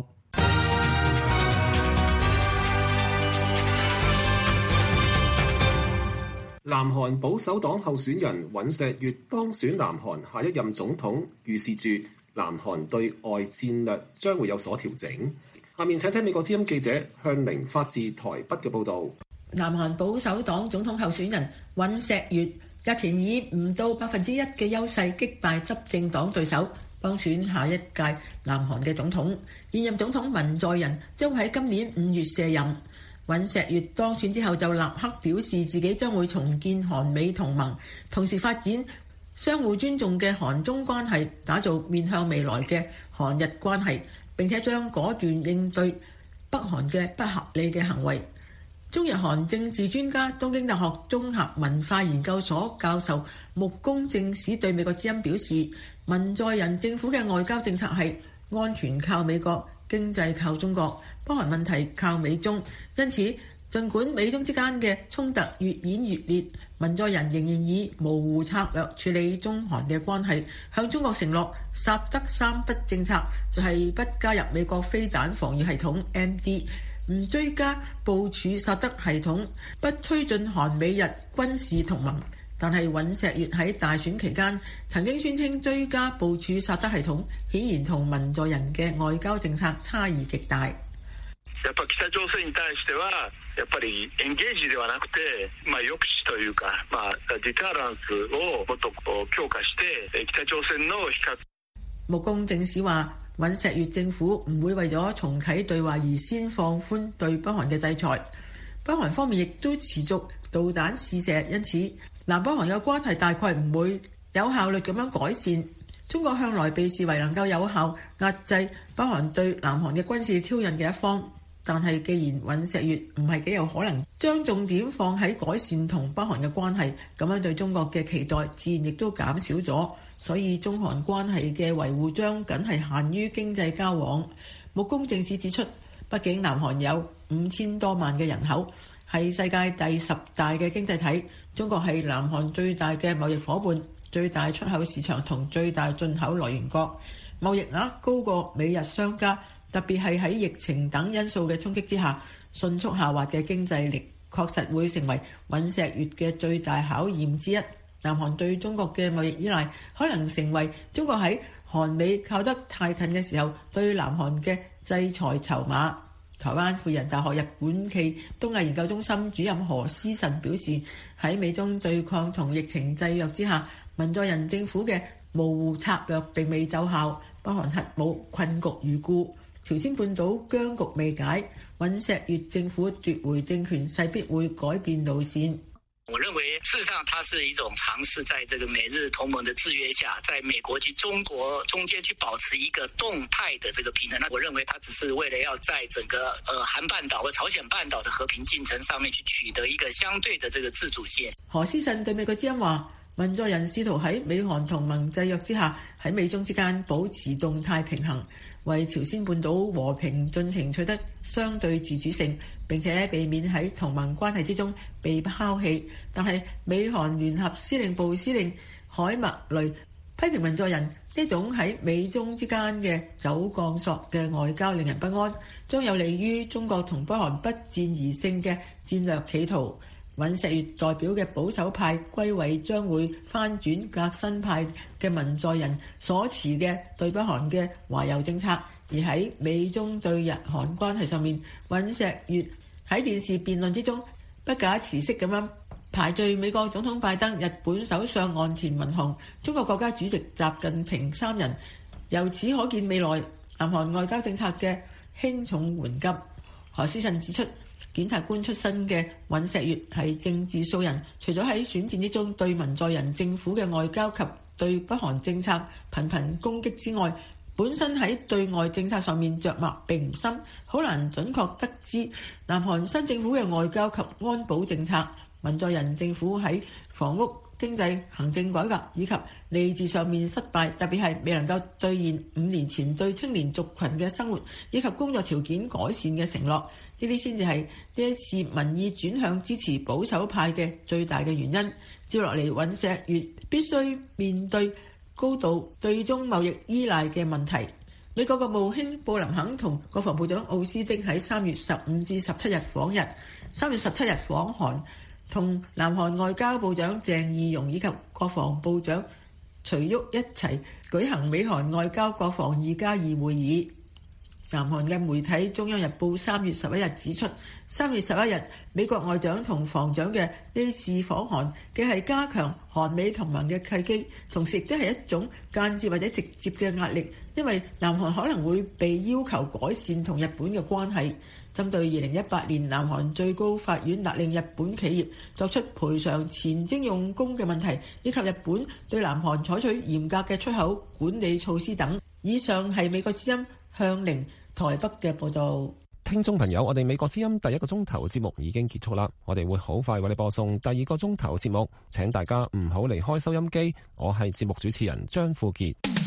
南韓保守黨候選人尹錫悅當選南韓下一任總統，預示住南韓對外戰略將會有所調整。下面請聽美國之音記者向明發自台北嘅報導。 南韓保守黨總統候選人尹錫悅日前以唔到1%嘅優勢擊敗執政黨對手，當選下一屆南韓嘅總統。現任總統文在寅將會喺今年5月卸任。 尹錫悅當選之後就立刻表示自己將會重建韓美同盟，同時發展相互尊重嘅韓中關係，打造面向未來嘅韓日關係，並且將果斷應對北韓嘅不合理嘅行為。中日韓政治專家、東京大學綜合文化研究所教授木公正史對美國之音表示，文在寅政府嘅外交政策係安全靠美國，經濟靠中國，北韓問題靠美中。因此，儘管美中之間嘅衝突越演越烈，文在寅仍然以模糊策略處理中韓嘅關係，向中國承諾薩德三不政策，就係不加入美國飛彈防禦系統 MD， 唔追加部署薩德系統，不推進韓美日軍事同盟。但係尹錫悅喺大選期間曾經宣稱追加部署薩德系統，顯然同文在寅嘅外交政策差異極大。 やっぱ北朝鮮に対してはやっぱりエンゲージではなくて、抑止というか、デターランスをもっと強化して北朝鮮の非核。 木公正史話，尹錫悅政府唔會為咗重啟對話而先放寬對北韓嘅制裁，北韓方面亦都持續導彈試射，因此南北韓嘅關係大概唔會有效率咁樣改善。中國向來被視為能夠有效壓制北韓對南韓嘅軍事挑釁嘅一方。但係既然尹錫悅唔係幾有可能將重點放喺改善同北韓嘅關係，咁樣對中國嘅期待自然亦都減少咗，所以中韓關係嘅維護將僅係限於經濟交往。木公正史指出，畢竟南韓有5000多萬嘅人口，係世界第10大嘅經濟體，中國係南韓最大嘅貿易夥伴、最大出口市場同最大進口來源國，貿易額高過美日相加。特別係喺疫情等因素嘅衝擊之下，迅速下滑嘅經濟力確實會成為尹錫悅嘅最大考驗之一。南韓對中國嘅貿易依賴，可能成為中國喺韓美靠得太近嘅時候對南韓嘅制裁籌碼。台灣輔仁大學日本暨東亞研究中心主任何思慎表示，喺美中對抗同疫情制約之下，文在寅政府嘅模糊策略並未奏效，北韓核武困局如故。朝鮮半島僵局未解，尹錫悅政府奪回政權勢必會改變路線。 我認為事實上它是一種嘗試在這個美日同盟的制約下，在美國及中國中間去保持一個動態的這個平衡。那我認為它只是為了要在整個韓半島和朝鮮半島的和平進程上面去取得一個相對的這個自主性。 何思慎對美國之音話，文在寅試圖喺美韓同盟制約之下，喺美中之間保持動態平衡，為朝鮮半島和平進程取得相對自主性，並且避免喺同盟關係之中被拋棄。但係美韓聯合司令部司令海默雷批評文在寅呢種喺美中之間嘅走鋼索嘅外交令人不安，將有利於中國同北韓不戰而勝嘅戰略企圖。尹錫悅代表嘅保守派歸位將會翻轉革新派嘅文在寅所持嘅對北韓嘅懷柔政策，而喺美中對日韓關係上面，尹錫悅喺電視辯論之中不假辭色咁樣排序美國總統拜登、日本首相岸田文雄、中國國家主席習近平三人，由此可見未來南韓外交政策嘅輕重緩急。何思慎指出，檢察官出身嘅尹錫悅係政治素人，除咗喺選戰之中對文在寅政府嘅外交及對北韓政策頻頻攻擊之外，本身喺對外政策上面着墨並唔深，好難準確得知南韓新政府嘅外交及安保政策。文在寅政府喺房屋、經濟、行政改革以及吏治上面失敗，特別係未能夠兌現5年前對青年族群嘅生活以及工作條件改善嘅承諾，呢啲先至係呢一次民意轉向支持保守派嘅最大嘅原因。接落嚟，尹錫悅必須面對高度對中貿易依賴嘅問題。美國國務卿布林肯同國防部長奧斯汀喺3月15至17日訪日，3月17日訪韓，同南韓外交部長鄭義溶以及國防部長徐旭一齊舉行美韓外交國防2+2會議。南韓嘅媒體中央日報3月11日指出，3月11日美國外長同防長嘅呢次訪韓，既係加強韓美同盟嘅契機，同時亦都係一種間接或者直接嘅壓力，因為南韓可能會被要求改善同日本嘅關係。 針對2018年南韓最高法院勒令日本企業作出賠償前徵用工嘅問題，以及日本對南韓採取嚴格嘅出口管理措施等。以上係美國之音向寧台北嘅報導。 聽眾朋友，我哋美國之音第一個鐘頭節目已經結束啦，我哋會好快為你播送第二個鐘頭節目，請大家唔好離開收音機。我係節目主持人張富傑。